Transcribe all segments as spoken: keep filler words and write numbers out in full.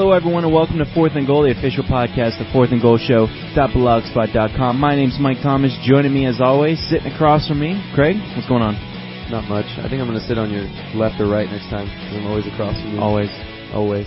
Hello, everyone, and welcome to Fourth and Goal, the official podcast of Fourth and Goal Show dot blogspot dot com. My name's Mike Thomas. Joining me, as always, sitting across from me, Craig. What's going on? Not much. I think I'm going to sit on your left or right next time, because I'm always across from you. Always. Always.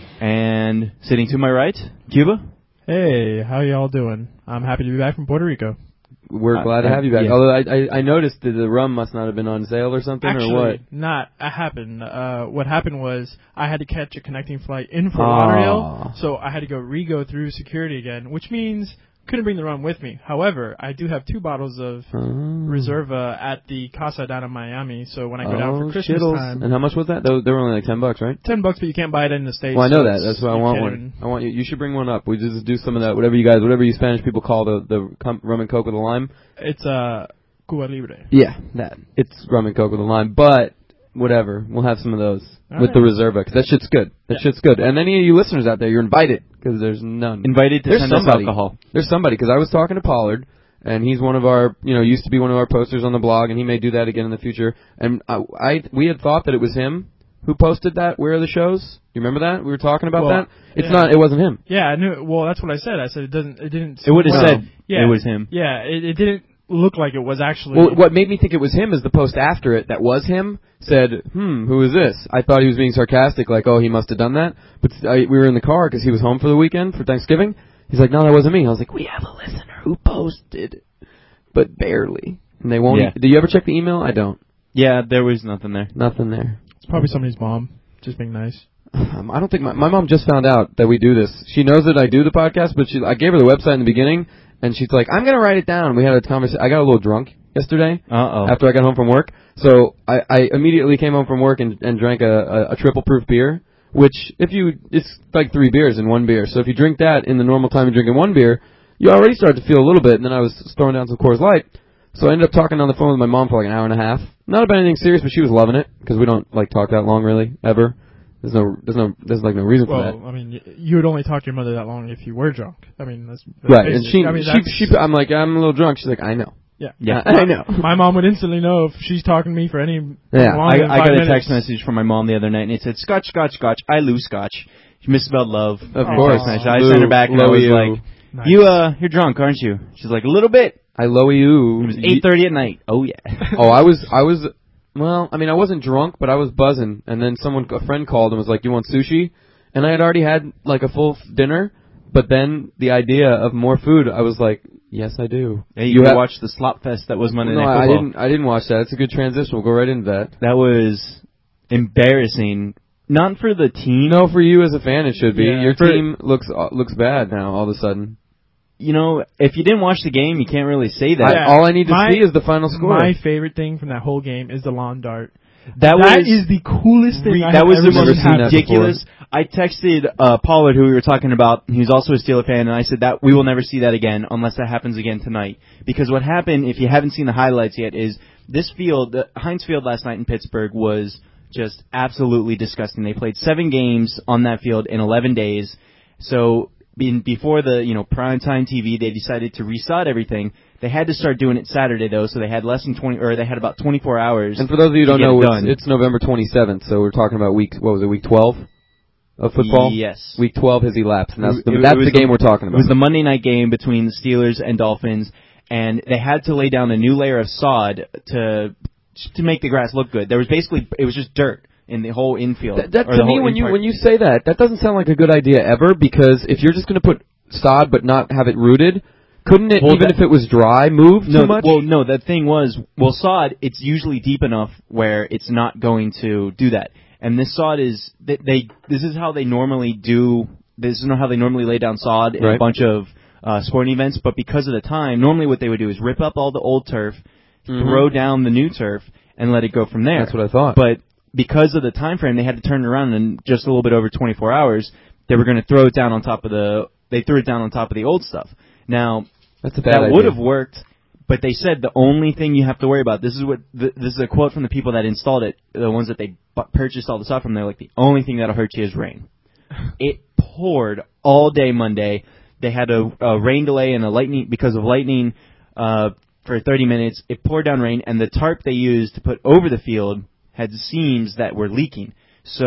And sitting to my right, Cuba. Hey, how y'all doing? I'm happy to be back from Puerto Rico. We're Uh, glad to uh, have you back. yeah. Although I, I I noticed that the rum must not have been on sale or something, Actually, or what? not uh, happened. Uh, what happened was I had to catch a connecting flight in Fort Aw. Lauderdale, so I had to go re-go through security again, which means couldn't bring the rum with me. However, I do have two bottles of Oh. Reserva at the Casa down in Miami, so when I go down Oh, for Christmas shittles. time, And how much was that? They, they were only like ten bucks, right? ten bucks, but you can't buy it in the States. Well, I know so that. it's- That's why I you want can't one. even- I want you. You should bring one up. We just do some of that. Whatever you guys, whatever you Spanish people call the the com- rum and coke with a lime. It's uh, Cuba Libre. Yeah, that. It's rum and coke with a lime, but whatever. We'll have some of those All with right. the Reserva, because that shit's good. That Yeah. shit's good. And any of you listeners out there, you're invited, because there's none. Invited to There's send somebody. us alcohol. There's somebody, because I was talking to Pollard, and he's one of our, you know, used to be one of our posters on the blog, and he may do that again in the future. And I, I we had thought that it was him who posted that. Where are the shows? You remember that? We were talking about Well, that. It's yeah. not. It wasn't him. Yeah, I knew. Well, that's what I said. I said it doesn't. It didn't. It would have No. said Yeah. it was him. Yeah, it, it didn't look like it was actually. Well, what made me think it was him is the post after it that was him said, "Hmm, who is this?" I thought he was being sarcastic, like, "Oh, he must have done that." But I, we were in the car because he was home for the weekend for Thanksgiving. He's like, "No, that wasn't me." I was like, "We have a listener who posted, but barely." And they won't. Yeah. E- do you ever check the email? I don't. Yeah, there was nothing there. Nothing there. It's probably somebody's mom, just being nice. Um, I don't think my my mom just found out that we do this. She knows that I do the podcast, but she I gave her the website in the beginning, and she's like, "I'm gonna write it down." We had a conversation. I got a little drunk yesterday Uh-oh. after I got home from work, so I, I immediately came home from work and, and drank a, a, a triple proof beer. Which, if you, it's like three beers in one beer. So if you drink that in the normal time you're drinking one beer, you already start to feel a little bit. And then I was throwing down some Coors Light. So I ended up talking on the phone with my mom for like an hour and a half. Not about anything serious, but she was loving it because we don't like talk that long really ever. There's no, there's no, there's like no reason for that. Well, I mean, y- you would only talk to your mother that long if you were drunk. I mean, that's, that's Right, and basic. she, I mean, she, that's- she, I'm like, I'm a little drunk. She's like, I know. yeah, Yeah. I know. My mom would instantly know if she's talking to me for any Yeah. longer I, than I five got a minutes. text message from my mom the other night, and it said, "Scotch, Scotch, Scotch. I lose Scotch." She misspelled love. Of in her course. text message. I Lou- sent her back, and I was Louie-oo. like, Nice. "You, uh, you're drunk, aren't you?" She's like, "A little bit." I low you. It was eight thirty at night. Oh yeah. Oh, I was, I was, well, I mean, I wasn't drunk, but I was buzzing. And then someone, a friend called and was like, "You want sushi?" And I had already had like a full f- dinner, but then the idea of more food, I was like, "Yes, I do." Hey, you, You you ha- watched the slop fest that was Monday No, Night I Football. didn't. I didn't watch that. It's a good transition. We'll go right into that. That was embarrassing. Not for the team. No, for you as a fan, it should be. Yeah. Your For- team looks uh, looks bad now. All of a sudden, You know, if you didn't watch the game, you can't really say that. Yeah. I, all I need to My- see is the final score. My favorite thing from that whole game is the lawn dart. That, That was is the coolest thing. Re- I that have was ever the never most seen that ridiculous. I texted uh, Pollard, who we were talking about. He's also a Steeler fan, and I said that we will never see that again unless that happens again tonight. Because what happened, if you haven't seen the highlights yet, is this field, the Heinz Field last night in Pittsburgh was just absolutely disgusting. They played seven games on that field in eleven days. So in, before the you know primetime T V, they decided to resod everything. They had to start doing it Saturday though, so they had less than twenty, or they had about twenty-four hours. And for those of you who to don't get know, it it's, done. it's November twenty-seventh, so we're talking about week, what was it, week twelve of football? Yes. Week twelve has elapsed, and that's It- the, it that's was the game we're talking It about. was the Monday night game between the Steelers and Dolphins, and they had to lay down a new layer of sod to to make the grass look good. There was basically, it was just dirt in the whole infield. That, that or to the me, whole when you in-part- when you say that, that doesn't sound like a good idea ever, because if you're just going to put sod but not have it rooted, couldn't it, Well, even that- if it was dry, move no, too much? Well, no, the thing was, well, sod, it's usually deep enough where it's not going to do that. And this sod is, they, they this is how they normally do, this is not how they normally lay down sod in Right. a bunch of uh, sporting events, but because of the time, normally what they would do is rip up all the old turf, Mhm. throw down the new turf, and let it go from there. That's what I thought. But because of the time frame, they had to turn it around in just a little bit over twenty-four hours. They were going to throw it down on top of the, they threw it down on top of the old stuff. Now, That's a bad that idea. would have worked, but they said the only thing you have to worry about, this is what th- this is a quote from the people that installed it, the ones that they bu- purchased all the stuff from. They're like, the only thing that'll hurt you is rain. It poured all day Monday. They had a, a rain delay and a lightning because of lightning uh, for thirty minutes. It poured down rain, and the tarp they used to put over the field had seams that were leaking. So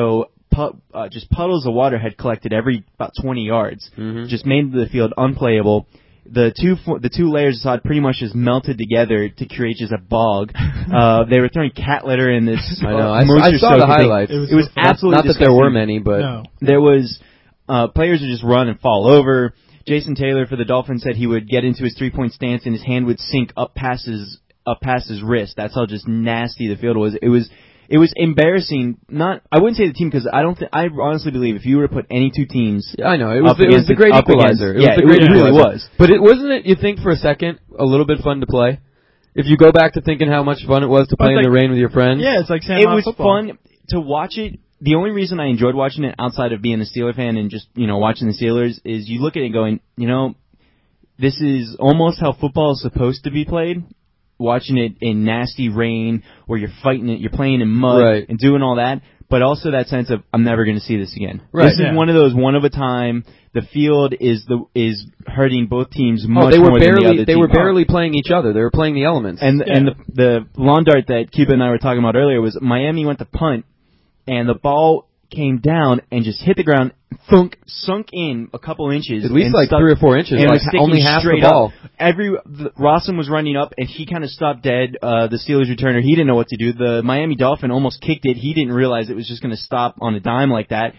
pu- uh, just puddles of water had collected every about twenty yards, Mhm. just made the field unplayable. The two fo- the two layers of sod pretty much just melted together to create just a bog. uh, they were throwing cat litter in this. I know. Uh, I, saw- I moisture saw the soaked thing. highlights. It was It was so- absolutely not that there disgusting. were many, but No. There was uh, players would just run and fall over. Jason Taylor for the Dolphins said he would get into his three-point stance and his hand would sink up past his up past his wrist. That's how just nasty the field was. It was it was embarrassing. Not I wouldn't say the team because I don't think I honestly believe if you were to put any two teams, I know it was Up the, it was against the it- great up equalizer. against- yeah, it was the it great really equalizer. was. But it wasn't it. You think for a second a little bit fun to play. If you go back to thinking how much fun it was to But play in like- the rain with your friends. Yeah, it's like San it Juan was football. fun to watch it. The only reason I enjoyed watching it outside of being a Steeler fan and just you know watching the Steelers is you look at it going, you know, this is almost how football is supposed to be played. Watching it in nasty rain where you're fighting it, you're playing in mud Right. and doing all that, but also that sense of I'm never going to see this again. Right. This Yeah. is one of those one of a time. The field is the is hurting both teams much Oh, they were more than the barely other they team. were barely playing each other. They were playing the elements. And Yeah. and the the lawn dart that Cuba and I were talking about earlier was Miami went to punt, and the ball came down and just hit the ground, thunk, sunk in a couple inches. At least and like stuck, three or four inches, and it like was sticking only half the straight ball. Up. Every the, Rossum was running up, and he kind of stopped dead. Uh, the Steelers returner, he didn't know what to do. The Miami Dolphin almost kicked it. He didn't realize it was just going to stop on a dime like that.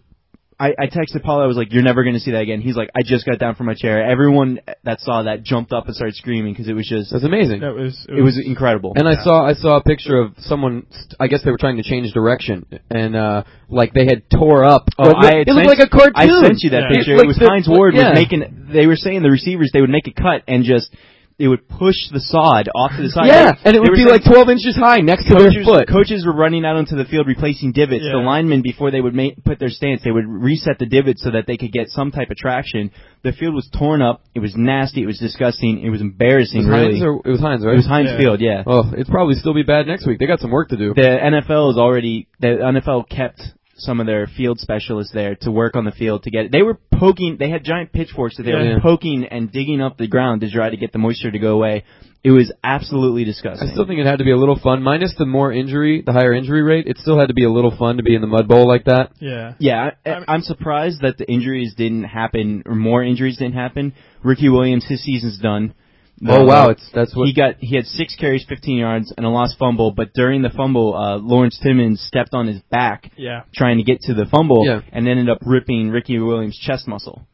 I, I texted Paul. I was like, "You're never going to see that again." He's like, "I just got down from my chair." Everyone that saw that jumped up and started screaming because it was just That's amazing. That was it, it was incredible. And I saw I saw a picture of someone. I guess they were trying to change direction, and uh like they had tore up. Oh, it, I looked- had it looked sent- like a cartoon. I sent you that Yeah. picture. Like it was the- Heinz Ward yeah. was making. They were saying the receivers they would make a cut and just they would push the sod off to the side. Yeah, They- and it they would were be saying like twelve inches high next to coaches, their foot. coaches were running out onto the field replacing divots. Yeah. The linemen before they would make, put their stance, they would reset the divots so that they could get some type of traction. The field was torn up. It was nasty. It was disgusting. It was embarrassing. It was really, Heinz, or, it was Heinz, right? it was Heinz Yeah. Field. Yeah. Oh, it'd probably still be bad next week. They got some work to do. The N F L is already the N F L kept some of their field specialists there to work on the field to get. They were poking. They had giant pitchforks that they Yeah. were poking and digging up the ground to try to get the moisture to go away. It was absolutely disgusting. I still think it had to be a little fun. Minus the more injury, the higher injury rate, it still had to be a little fun to be in the mud bowl like that. yeah. Yeah, I, I mean- I'm surprised that the injuries didn't happen, or more injuries didn't happen. Ricky Williams, his season's done. Oh The- wow, it's that's what he got. He had six carries, fifteen yards, and a lost fumble. But during the fumble, uh, Lawrence Timmons stepped on his back Yeah. trying to get to the fumble, Yeah. and ended up ripping Ricky Williams' chest muscle.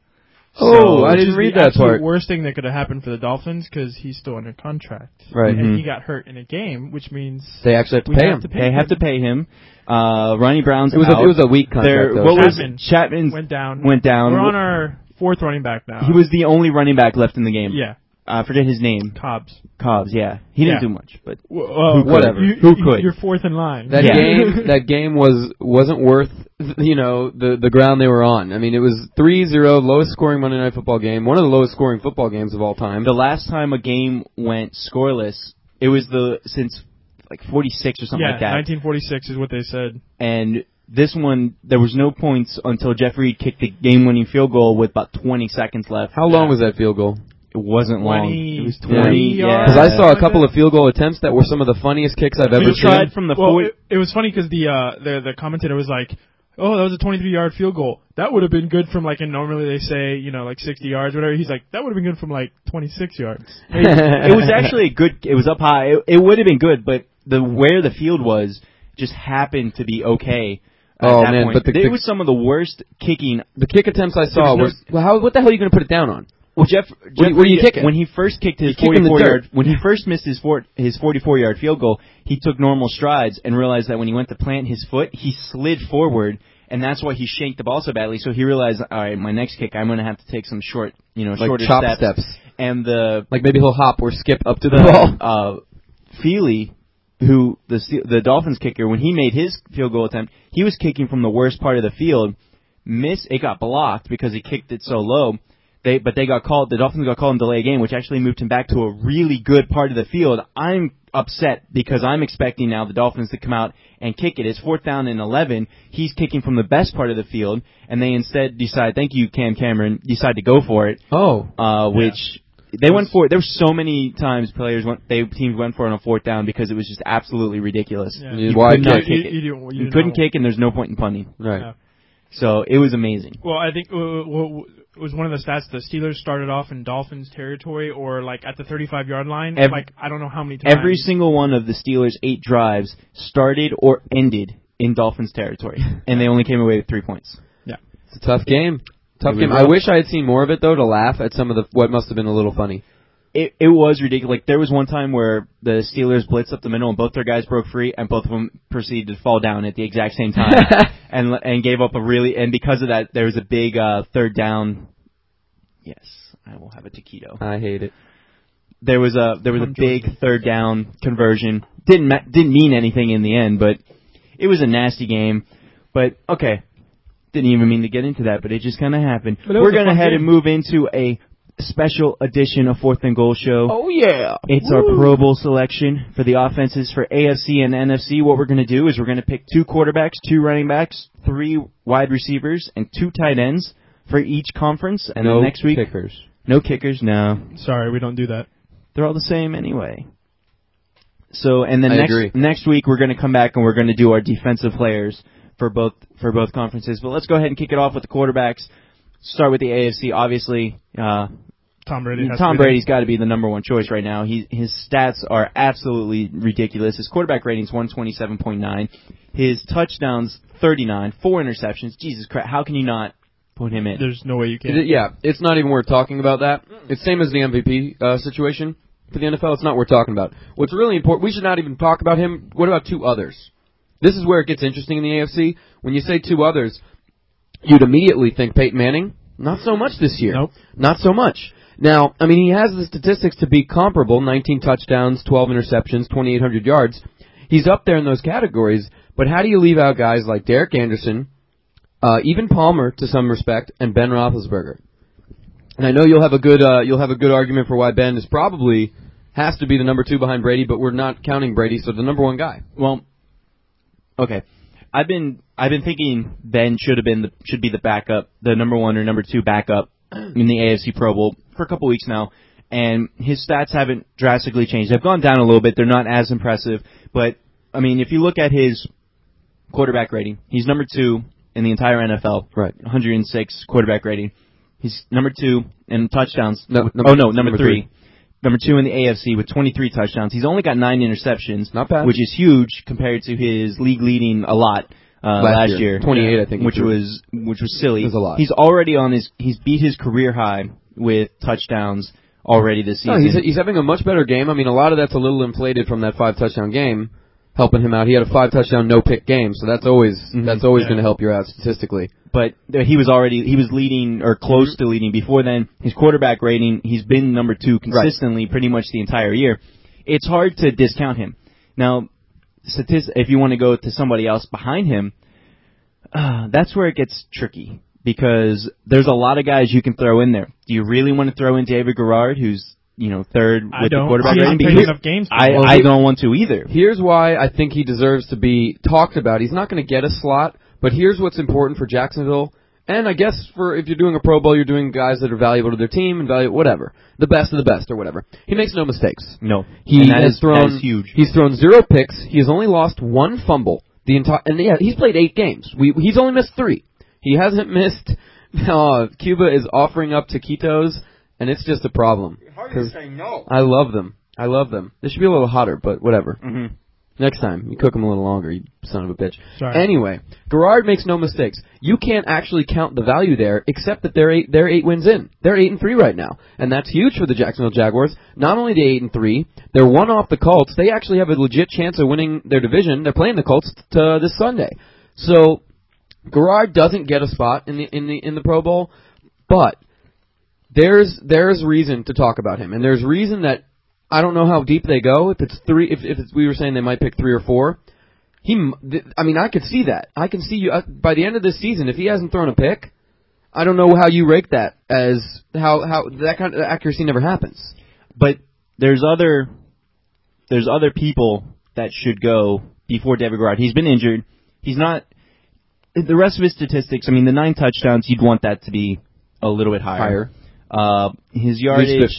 Oh, I Which didn't is read the that absolute part. worst thing that could have happened for the Dolphins because he's still under contract. Right. Mhm. And he got hurt in a game, which means They actually have to we pay have him. to pay They him. have to pay him. Uh, Ronnie Brown's It was out. a, it was a weak contract There- though. what was Chapman Chapman went down. went down. We're on our fourth running back now. He was the only running back left in the game. yeah, I forget his name. Cobbs. Cobbs. Yeah, he didn't Yeah. do much, but Who could? Whatever. You, Who you- could? You're fourth in line. That Yeah. game, that game was wasn't worth you know the the ground they were on. I mean, it was three zero, lowest scoring Monday Night Football game, one of the lowest scoring football games of all time. the last time a game went scoreless, it was the since like forty-six or something yeah, like that. nineteen forty-six is what they said. And this one, there was no points until Jeff Reed kicked the game-winning field goal with about twenty seconds left. How long was that field goal? It wasn't long. twenty It was Yeah. twenty. Yeah. Because I saw a Like couple that? of field goal attempts that were some of the funniest kicks I've ever We seen. tried from the Well, forty. it, it was funny because the, uh, the the commentator was like, "Oh, that was a twenty-three yard field goal. That would have been good from like, and normally they say, you know, like sixty yards, whatever." He's like, "That would have been good from like twenty-six yards." It was actually a good. It was up high. It, it would have been good, but the where the field was just happened to be okay. At Oh, that man, point. but the- it the- was some of the worst kicking. The kick attempts I saw There was no- was well, how what the hell are you going to put it down on? Well, Jeff, Jeff do you- what do you Reed, kick it? when he first kicked his You kick in the forty-four dirt. yard, when he first missed his four, his forty-four yard field goal, he took normal strides and realized that when he went to plant his foot, he slid forward, and that's why he shanked the ball so badly. So he realized, all right, my next kick, I'm going to have to take some short, you know, Like shorter chop steps. steps. And the Like maybe he'll hop or skip up to the, ball. the uh, Feely, who the Ste- the Dolphins kicker, when he made his field goal attempt, he was kicking from the worst part of the field. Miss it got blocked because he kicked it so low. They but they got called. The Dolphins got called in delay game, which actually moved him back to a really good part of the field. I'm upset because I'm expecting now the Dolphins to come out and kick it. It's fourth down and eleven. He's kicking from the best part of the field, and they instead decide, thank you, Cam Cameron, decide to go for it, Oh, uh, which they went for it. There were so many times players went, they teams went for it on a fourth down because it was just absolutely ridiculous. Yeah. You Why could not you, kick you, it. you, You, you, you couldn't know. kick, and there's no point in punting. Right. Yeah. So it was amazing. Well, I think uh, what was one of the stats. The Steelers started off in Dolphins territory, or like at the thirty-five yard line. Every, like I don't know how many times. Every single one of the Steelers' eight drives started or ended in Dolphins territory, and they only came away with three points. Yeah, It's a tough game. Tough Here we game. go. I wish I had seen more of it though to laugh at some of the what must have been a little funny. It it was ridiculous. Like there was one time where the Steelers blitzed up the middle and both their guys broke free, and both of them proceeded to fall down at the exact same time, and and gave up a really and because of that there was a big uh, third down. Yes, I will have a taquito. I hate it. There was a there was From a big third down conversion. Didn't ma- didn't mean anything in the end, but it was a nasty game. But okay, didn't even mean to get into that, but it just kind of happened. But it was We're a gonna fun head game. and move into a special edition of Fourth and Goal Show. Oh yeah. It's our Pro Bowl selection for the offenses for A F C and N F C. What we're going to do is we're going to pick two quarterbacks, two running backs, three wide receivers, and two tight ends for each conference. And no then next week, kickers. no kickers. No, sorry, we don't do that. they're all the same anyway. So, and then I next agree. next week we're going to come back and we're going to do our defensive players for both for both conferences. But let's go ahead and kick it off with the quarterbacks. Start with the A F C. Obviously, uh, Tom Brady. Has Tom to be Brady's got to be the number one choice right now. He his stats are absolutely ridiculous. His quarterback rating's one twenty-seven point nine. His touchdowns thirty-nine, four interceptions. Jesus Christ, how can you not put him there. in? There's no way you can. It- yeah, it's not even worth talking about that. It's same as the M V P uh, situation for the N F L. It's not worth talking about. What's really important, we should not even talk about him. What about two others? This is where it gets interesting in the A F C. When you say two others, you'd immediately think Peyton Manning. Not so much this year. Nope. Not so much. Now, I mean, he has the statistics to be comparable, nineteen touchdowns, twelve interceptions, twenty-eight hundred yards. He's up there in those categories, but how do you leave out guys like Derek Anderson, uh, even Palmer to some respect, and Ben Roethlisberger? And I know you'll have a good uh, you'll have a good argument for why Ben is probably has to be the number two behind Brady, but we're not counting Brady, so the number one guy. Well, okay. I've been I've been thinking Ben should have been the, should be the backup, the number one or number two backup in the A F C Pro Bowl for a couple weeks now, and his stats haven't drastically changed. They've gone down a little bit. They're not as impressive, but I mean, if you look at his quarterback rating, he's number two in the entire N F L. Right. one hundred six quarterback rating. He's number two in touchdowns. No, oh number- no, number, number three. three. Number two in the A F C with twenty-three touchdowns. He's only got nine interceptions, Not bad. which is huge compared to his league leading a lot uh, Last last, year. year. twenty-eight, I think he which threw. was which was silly. It was a lot. He's already on his. He's beat his career high with touchdowns already this No, season. he's he's having a much better game. I mean, a lot of that's a little inflated from that five touchdown game, helping him out. He had a five touchdown no pick game, so that's always Mhm. that's always Yeah. going to help you out statistically. but th- he was already he was leading or close to leading before then. His quarterback rating, he's been number two consistently pretty much the entire year. It's hard to discount him. Now, statis- if you want to go to somebody else behind him, uh, that's where it gets tricky because there's a lot of guys you can throw in there. Do you really want to throw in David Garrard, who's you know third with I the don't. quarterback He rating? hasn't played Because enough games. I, Well, I he- don't want to either. Here's why I think he deserves to be talked about. He's not going to get a slot, but here's what's important for Jacksonville, and I guess for if you're doing a Pro Bowl, you're doing guys that are valuable to their team and valuable whatever, the best of the best or whatever. He makes no mistakes. No, He and that has is- thrown that is huge. He's thrown zero picks. He has only lost one fumble the entire. And yeah, he's played eight games. We he's only missed three. He hasn't missed. Uh, Cuba is offering up taquitos, and it's just a problem. Because no. I love them. I love them. They should be a little hotter, but whatever. hmm Next time, you cook them a little longer, you son of a bitch. Sorry. Anyway, Garrard makes no mistakes. You can't actually count the value there, except that they're eight, they're eight wins in. They're eight and three right now, and that's huge for the Jacksonville Jaguars. Not only the eight and three, they're one off the Colts. They actually have a legit chance of winning their division. They're playing the Colts t- uh, this Sunday. So Garrard doesn't get a spot in the in the in the Pro Bowl, but there's there's reason to talk about him, and there's reason that. I don't know how deep they go. If it's three, if if it's, we were saying they might pick three or four, he. th- I mean, I could see that. I can see you uh, by the end of this season. If he hasn't thrown a pick, I don't know how you rate that as how how that kind of accuracy never happens. But there's other there's other people that should go before David Garrard. He's been injured. He's not. The rest of his statistics. I mean, the nine touchdowns. You'd want that to be a little bit higher. Higher. Uh, his At yardage. least fifteen.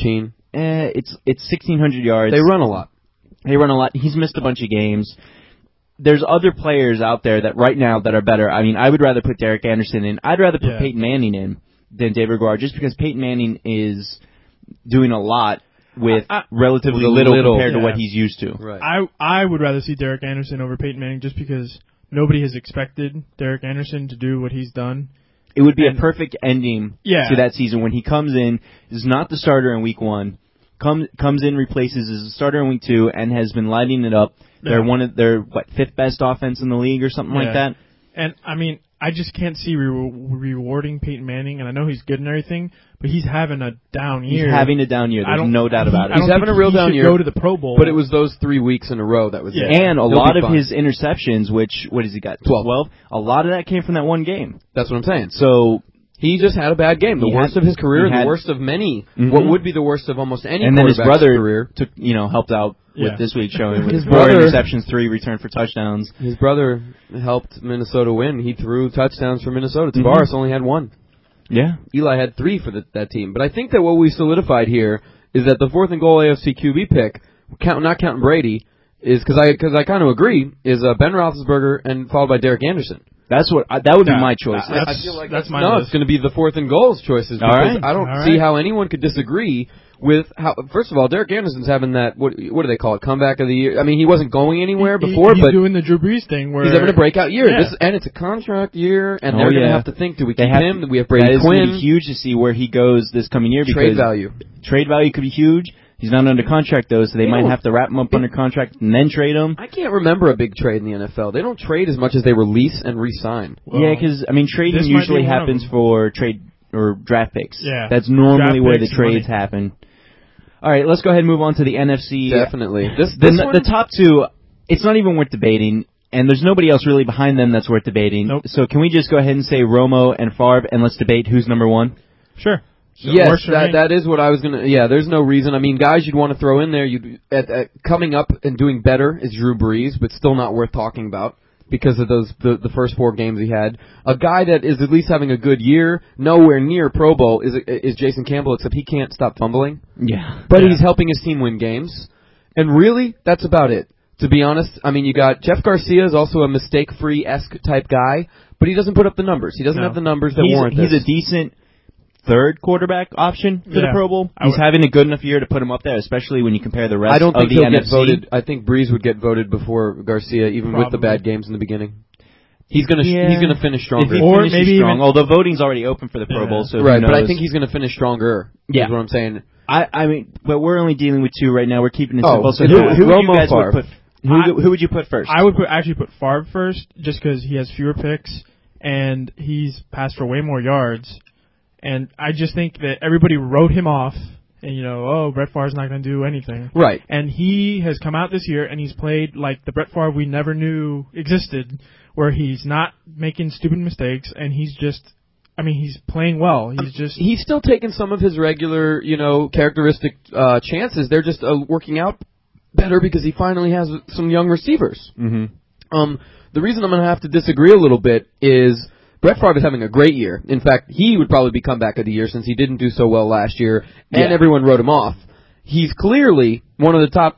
eh, it's it's sixteen hundred yards. They run a lot. They run a lot. He's missed a bunch of games. There's other players out there that right now that are better. I mean, I would rather put Derek Anderson in. I'd rather put Yeah. Peyton Manning in than David Garrard, just because Peyton Manning is doing a lot with I- I- relatively With little, little. compared to Yeah. what he's used to. Right. I I would rather see Derek Anderson over Peyton Manning just because nobody has expected Derek Anderson to do what he's done. It would be And- a perfect ending Yeah. to that season when he comes in, is not the starter in week one, comes comes in, replaces as a starter in week two, and has been lighting it up. They're Yeah. one of their what fifth best offense in the league or something like Yeah. that. And I mean, I just can't see re- rewarding Peyton Manning, and I know he's good and everything, but he's having a down He's year. having a down year. I There's don't- no doubt about I it. don't He's having think a real he down should year, Go to the Pro Bowl, But it was those three weeks in a row that was Yeah. it. And a He'll lot be of fine. his interceptions, which what has he got? Twelve. A lot of that came from that one game. That's what I'm saying. So He just had a bad game, the He worst had- of his career, he the had- worst of many. Mhm. What would be the worst of almost any and then his quarterback's brother career. took you know helped out with Yeah. this week showing with His four brother- interceptions, three returned for touchdowns. His brother helped Minnesota win. He threw touchdowns for Minnesota. Mhm. Tavares only had one. Yeah. Eli had three for the, that team. But I think that what we solidified here is that the fourth and goal A F C Q B pick, count, not counting Brady, is because I because I kind of agree is uh, Ben Roethlisberger and followed by Derek Anderson. That's what I, that would Yeah. be my choice. That's- I feel like that's my no, list. it's going to be the fourth and goals choices. All Because right. I don't All see right. how anyone could disagree with how. First of all, Derek Anderson's having that. What what do they call it? Comeback of the year. I mean, he wasn't going anywhere He- before, he's but doing the Drew Brees thing where he's having a breakout year. Yeah. This and it's a contract year, and Oh, they're going to yeah. have to think: do we They keep have- him? Do we have that Brady is going to Quinn? be huge to see where he goes this coming year. Trade because value. Trade value could be huge. He's not under contract though, so they They might don't- have to wrap him up under contract and then trade him. I can't remember a big trade in the N F L. They don't trade as much as they release and re-sign. Well, Yeah, because I mean, trading this might be usually one of happens them. for trade or draft picks. Yeah. That's normally Draft where the picks, trades money. happen. All right, let's go ahead and move on to the N F C. Definitely. This The, this the, one, the top two, it's not even worth debating, and there's nobody else really behind them that's worth debating. Nope. So can we just go ahead and say Romo and Favre, and let's debate who's number one? Sure. So it yes, works for that me. that is what I was gonna. Yeah, there's no reason. I mean, guys, you'd want to throw in there. You at, at coming up and doing better is Drew Brees, but still not worth talking about because of those the, the first four games he had. A guy that is at least having a good year, nowhere near Pro Bowl, is is Jason Campbell, except he can't stop fumbling. Yeah. But Yeah. he's helping his team win games, and really, that's about it. To be honest, I mean, you got Jeff Garcia is also a mistake-free esque type guy, but he doesn't put up the numbers. He doesn't No. have the numbers that He's, warrant he's this. a decent third quarterback option for the Yeah. Pro Bowl. I He's would- having a good enough year to put him up there, especially when you compare the rest I don't of think the he'll N F C. get voted. I think Breeze would get voted before Garcia, even with the Probably. bad games in the beginning. He's gonna Yeah. he's gonna finish If stronger. he Or finishes maybe strong, even- although voting's already open for the Pro Yeah. Bowl, so who right, but I knows? think he's gonna finish stronger. Yeah. is what I'm saying. I, I mean, but we're only dealing with two right now. We're keeping it Oh, simple. So it's who, a- who would you Romo, guys would Favre. put? Who, I- who would you put first? I would put actually put Favre first, just because he has fewer picks and he's passed for way more yards. And I just think that everybody wrote him off, and you know, oh, Brett Favre's not going to do anything. Right. And he has come out this year and he's played like the Brett Favre we never knew existed, where he's not making stupid mistakes and he's just, I mean, he's playing well. He's just He's still taking some of his regular, you know, characteristic uh, chances. They're just uh, working out better because he finally has some young receivers. mm-hmm. Um, the reason I'm going to have to disagree a little bit is Brett Favre is having a great year. In fact, he would probably be comeback of the year since he didn't do so well last year, and Yeah. everyone wrote him off. He's clearly one of the top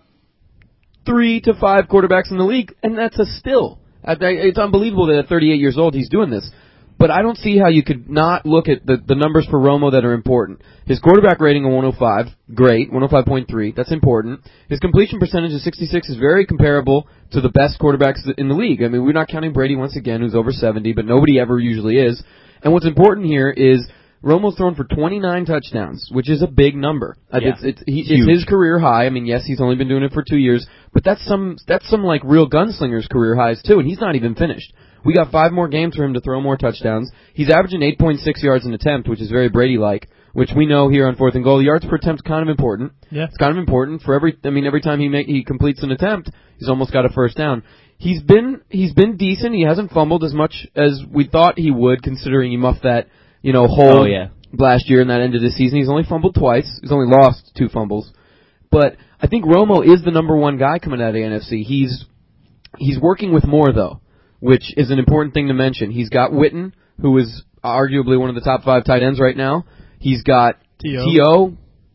three to five quarterbacks in the league, and that's a still. I- I- It's unbelievable that at thirty-eight years old he's doing this. But I don't see how you could not look at the, the numbers for Romo that are important. His quarterback rating of one oh five, great, one oh five point three, that's important. His completion percentage of sixty-six is very comparable to the best quarterbacks in the league. I mean, we're not counting Brady once again, who's over seventy, but nobody ever usually is. And what's important here is Romo's thrown for twenty-nine touchdowns, which is a big number. Uh, Yeah. It's, it's, he, Huge. it's his career high. I mean, yes, he's only been doing it for two years, but that's some that's some like real gunslingers' career highs too, and he's not even finished. We got five more games for him to throw more touchdowns. He's averaging eight point six yards an attempt, which is very Brady-like, which we know here on fourth and goal. Yards per attempt is kind of important. yeah. It's kind of important for every. I mean, every time he make he completes an attempt, he's almost got a first down. He's been he's been decent. He hasn't fumbled as much as we thought he would, considering he muffed that you know hole Oh, yeah. last year and that end of the season. He's only fumbled twice. He's only lost two fumbles. But I think Romo is the number one guy coming out of the N F C. He's he's working with more though, which is an important thing to mention. He's got Witten, who is arguably one of the top five tight ends right now. He's got T O. T O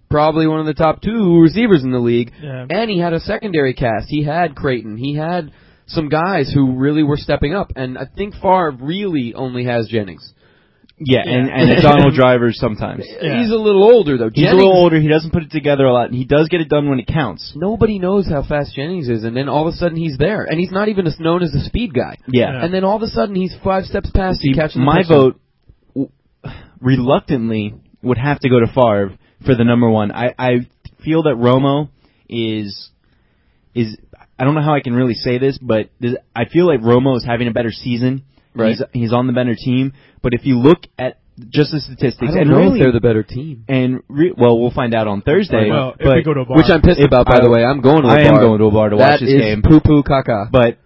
probably one of the top two receivers in the league. Yeah. And he had a secondary cast. He had Creighton. He had some guys who really were stepping up. And I think Favre really only has Jennings. Yeah, Yeah. and, and Donald Drivers sometimes. Yeah. He's a little older, though. He's Jennings, a little older. He doesn't put it together a lot, and he does get it done when it counts. Nobody knows how fast Jennings is, and then all of a sudden he's there. And he's not even as known as a speed guy. Yeah. Yeah. And then all of a sudden he's five steps past See, you catching the my touchdown. vote w- reluctantly would have to go to Favre for the number one. I, I feel that Romo is is I don't know how I can really say this, but this, I feel like Romo is having a better season. Right. He's he's on the better team. But if you look at just the statistics, I don't and know really, if they're the better team. and re- well, we'll find out on Thursday. Well, if but we go to a bar. Which I'm pissed If about, by I- the way. I'm going to a I bar. am going to a bar to watch That this is game. poo-poo caca. But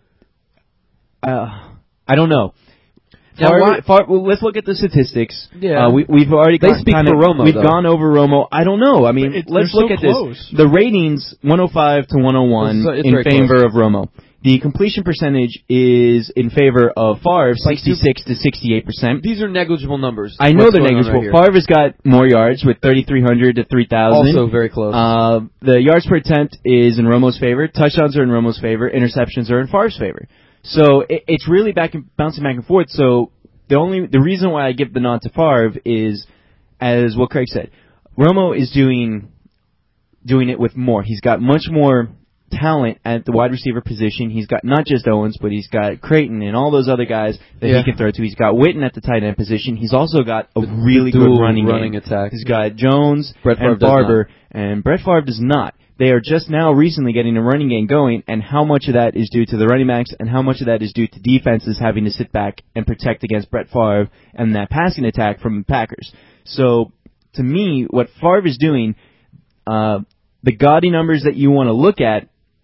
uh, I don't know. Now, Favre- why- Favre- well, let's look at the statistics. Yeah. uh, we, we've already They got speak kinda, for Romo, We've though. gone over Romo. I don't know. I mean, But it- let's they're look so at close. this. The ratings one oh five to one oh one It's- it's in very favor of Romo. The completion percentage is in favor of Favre, Like sixty-six to sixty-eight percent. These are negligible numbers. I know What's they're going on negligible. right here? Favre's got more yards with thirty-three hundred to three thousand. Also very close. Uh, the yards per attempt is in Romo's favor. Touchdowns are in Romo's favor. Interceptions are in Favre's favor. So it, it's really back and, bouncing back and forth. So the only the reason why I give the nod to Favre is, as what Craig said, Romo is doing doing it with more. He's got much more talent at the wide receiver position. He's got not just Owens, but he's got Creighton and all those other guys that Yeah. he can throw to. He's got Witten at the tight end position. He's also got a really dual good running, running game. attack. He's got Jones Brett Favre and does Barber, and Brett Favre does not. They are just now recently getting a running game going, and how much of that is due to the running backs, and how much of that is due to defenses having to sit back and protect against Brett Favre and that passing attack from the Packers. So, to me, what Favre is doing, uh, the gaudy numbers that you want to look at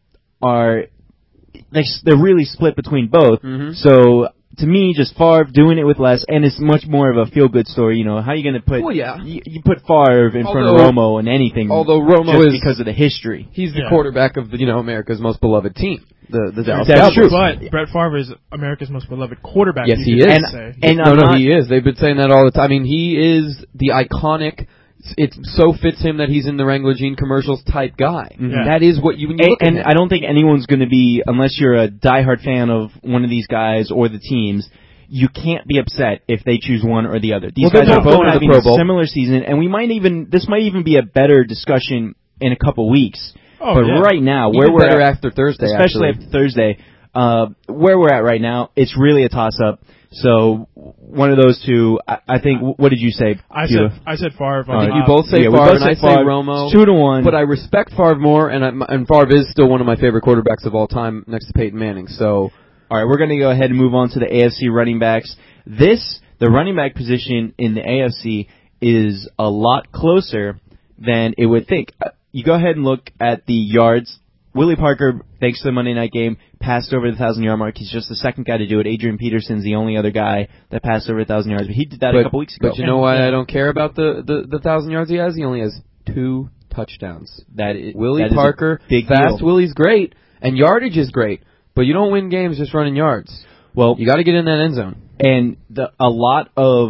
are they, they're really split between both. Mhm. So to me, just Favre doing it with less, and it's much more of a feel-good story. You know, how are you going to put? Well, yeah. You, you put Favre in front of Although- Romo and anything. although Romo just is- because of the history. He's the Yeah. quarterback of the, you know, America's most beloved team, the the Dallas That's Cowboys. true. But Brett Favre is America's most beloved quarterback. Yes, you he could is. say. And no, I'm no, not- he is. They've been saying that all the time. I mean, he is the iconic. It so fits him that he's in the Wrangler Jean commercials type guy. Yeah. That is what you when you And, look at and him. I don't think anyone's going to be, unless you're a diehard fan of one of these guys or the teams, you can't be upset if they choose one or the other. These Well, they're guys are both both going to the having Pro a Bowl. similar season, and we might even this might even be a better discussion in a couple weeks. Oh, but yeah. right now, where Even we're better at, after Thursday, especially actually. after Thursday, uh, where we're at right now, it's really a toss-up. So one of those two, I, I think. What did you say? I Cuba? said I said Favre. All right. You both say Yeah, we Favre, both and say I say Favre. Romo. It's two to one. But I respect Favre more, and I, and Favre is still one of my favorite quarterbacks of all time, next to Peyton Manning. So, all right, we're going to go ahead and move on to the A F C running backs. This, the running back position in the A F C, is a lot closer than it would think. Uh, You go ahead and look at the yards. Willie Parker, thanks to the Monday night game, passed over the thousand-yard mark. He's just the second guy to do it. Adrian Peterson's the only other guy that passed over a thousand yards, but he did that but, a couple weeks ago. but you know why I don't care about the, the, the thousand yards he has? He only has two touchdowns. That is, Willie that is a Parker, big fast deal. Willie's great, and yardage is great, but you don't win games just running yards. Well, You got to get in that end zone. and the, a lot of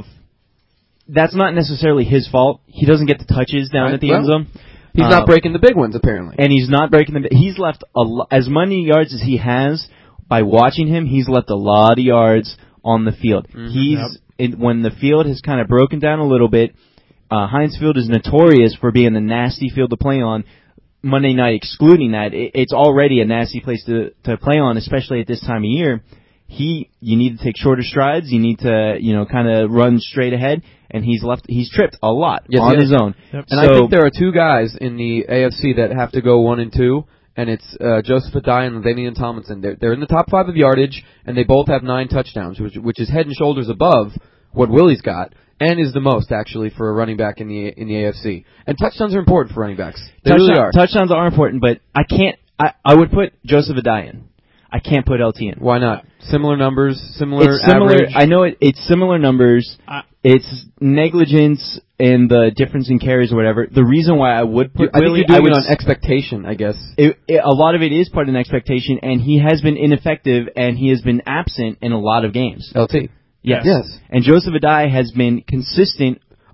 that's not necessarily his fault. He doesn't get the touches down Right. at the Well, end zone. He's Uh, not breaking the big ones, apparently. And he's not breaking them. He's left a lo- as many yards as he has. By watching him, he's left a lot of yards on the field. Mhm. He's Yep. in, when the field has kind of broken down a little bit. Uh, Heinz Field is notorious for being a nasty field to play on. Monday night, excluding that, it, it's already a nasty place to to play on, especially at this time of year. He, you need to take shorter strides. You need to, you know, kind of run straight ahead. And he's left. He's tripped a lot Yes, on he his has. own. Yep. And So- I think there are two guys in the A F C that have to go one and two, and it's uh, Joseph Adai and Ladainian Tomlinson. They're, they're in the top five of yardage, and they both have nine touchdowns, which, which is head and shoulders above what Willie's got, and is the most, actually, for a running back in the in the A F C. And touchdowns are important for running backs. They Touchdown- really are. Touchdowns are important, but I can't. I, I would put Joseph Adai in. I can't put L T in. Why not? Similar numbers, similar It's similar. average. I know it, it's similar numbers. I- It's negligence and the difference in carries or whatever. The reason why I would put I think Willie, you're doing I would it on s- expectation, I guess. it, it, a lot of it is part of an expectation, and he has been ineffective and he has been absent in a lot of games. L T. Yes. Yes. And Joseph Adai has been consistent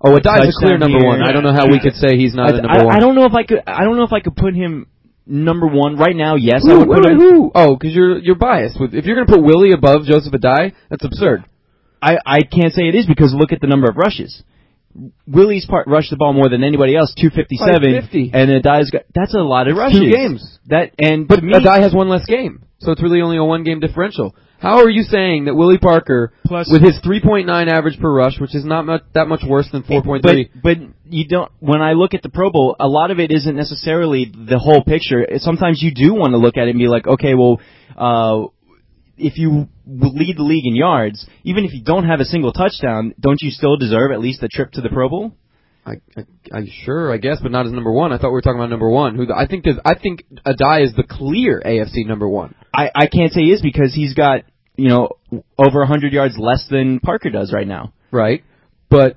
Oh, Adai's a clear touchdown number here. one. I don't know how we could say he's not I, a number I, one. I don't know if I could. I don't know if I could put him number one right now. Yes, Who, I would wait, put wait, him. who? Oh, because you're you're biased. With if you're going to put Willie above Joseph Adai, that's absurd. I I can't say it is because look at the number of rushes. Willie's part rushed the ball more than anybody else, two fifty-seven, five fifty. and Adai's got that's a lot of rushes. Two games. That and But to me, Adai has one less game, so it's really only a one-game differential. How are you saying that Willie Parker, Plus- with his three point nine average per rush, which is not much, that much worse than four point three, But, but you don't. When I look at the Pro Bowl, a lot of it isn't necessarily the whole picture. It- Sometimes you do want to look at it and be like, okay, well, uh, if you lead the league in yards, even if you don't have a single touchdown, don't you still deserve at least a trip to the Pro Bowl? I, I, I sure, I guess, but not as number one. I thought we were talking about number one. Who the, I think is, I think Adai is the clear A F C number one. I, I can't say he is because he's got, you know, over one hundred yards less than Parker does right now. Right, but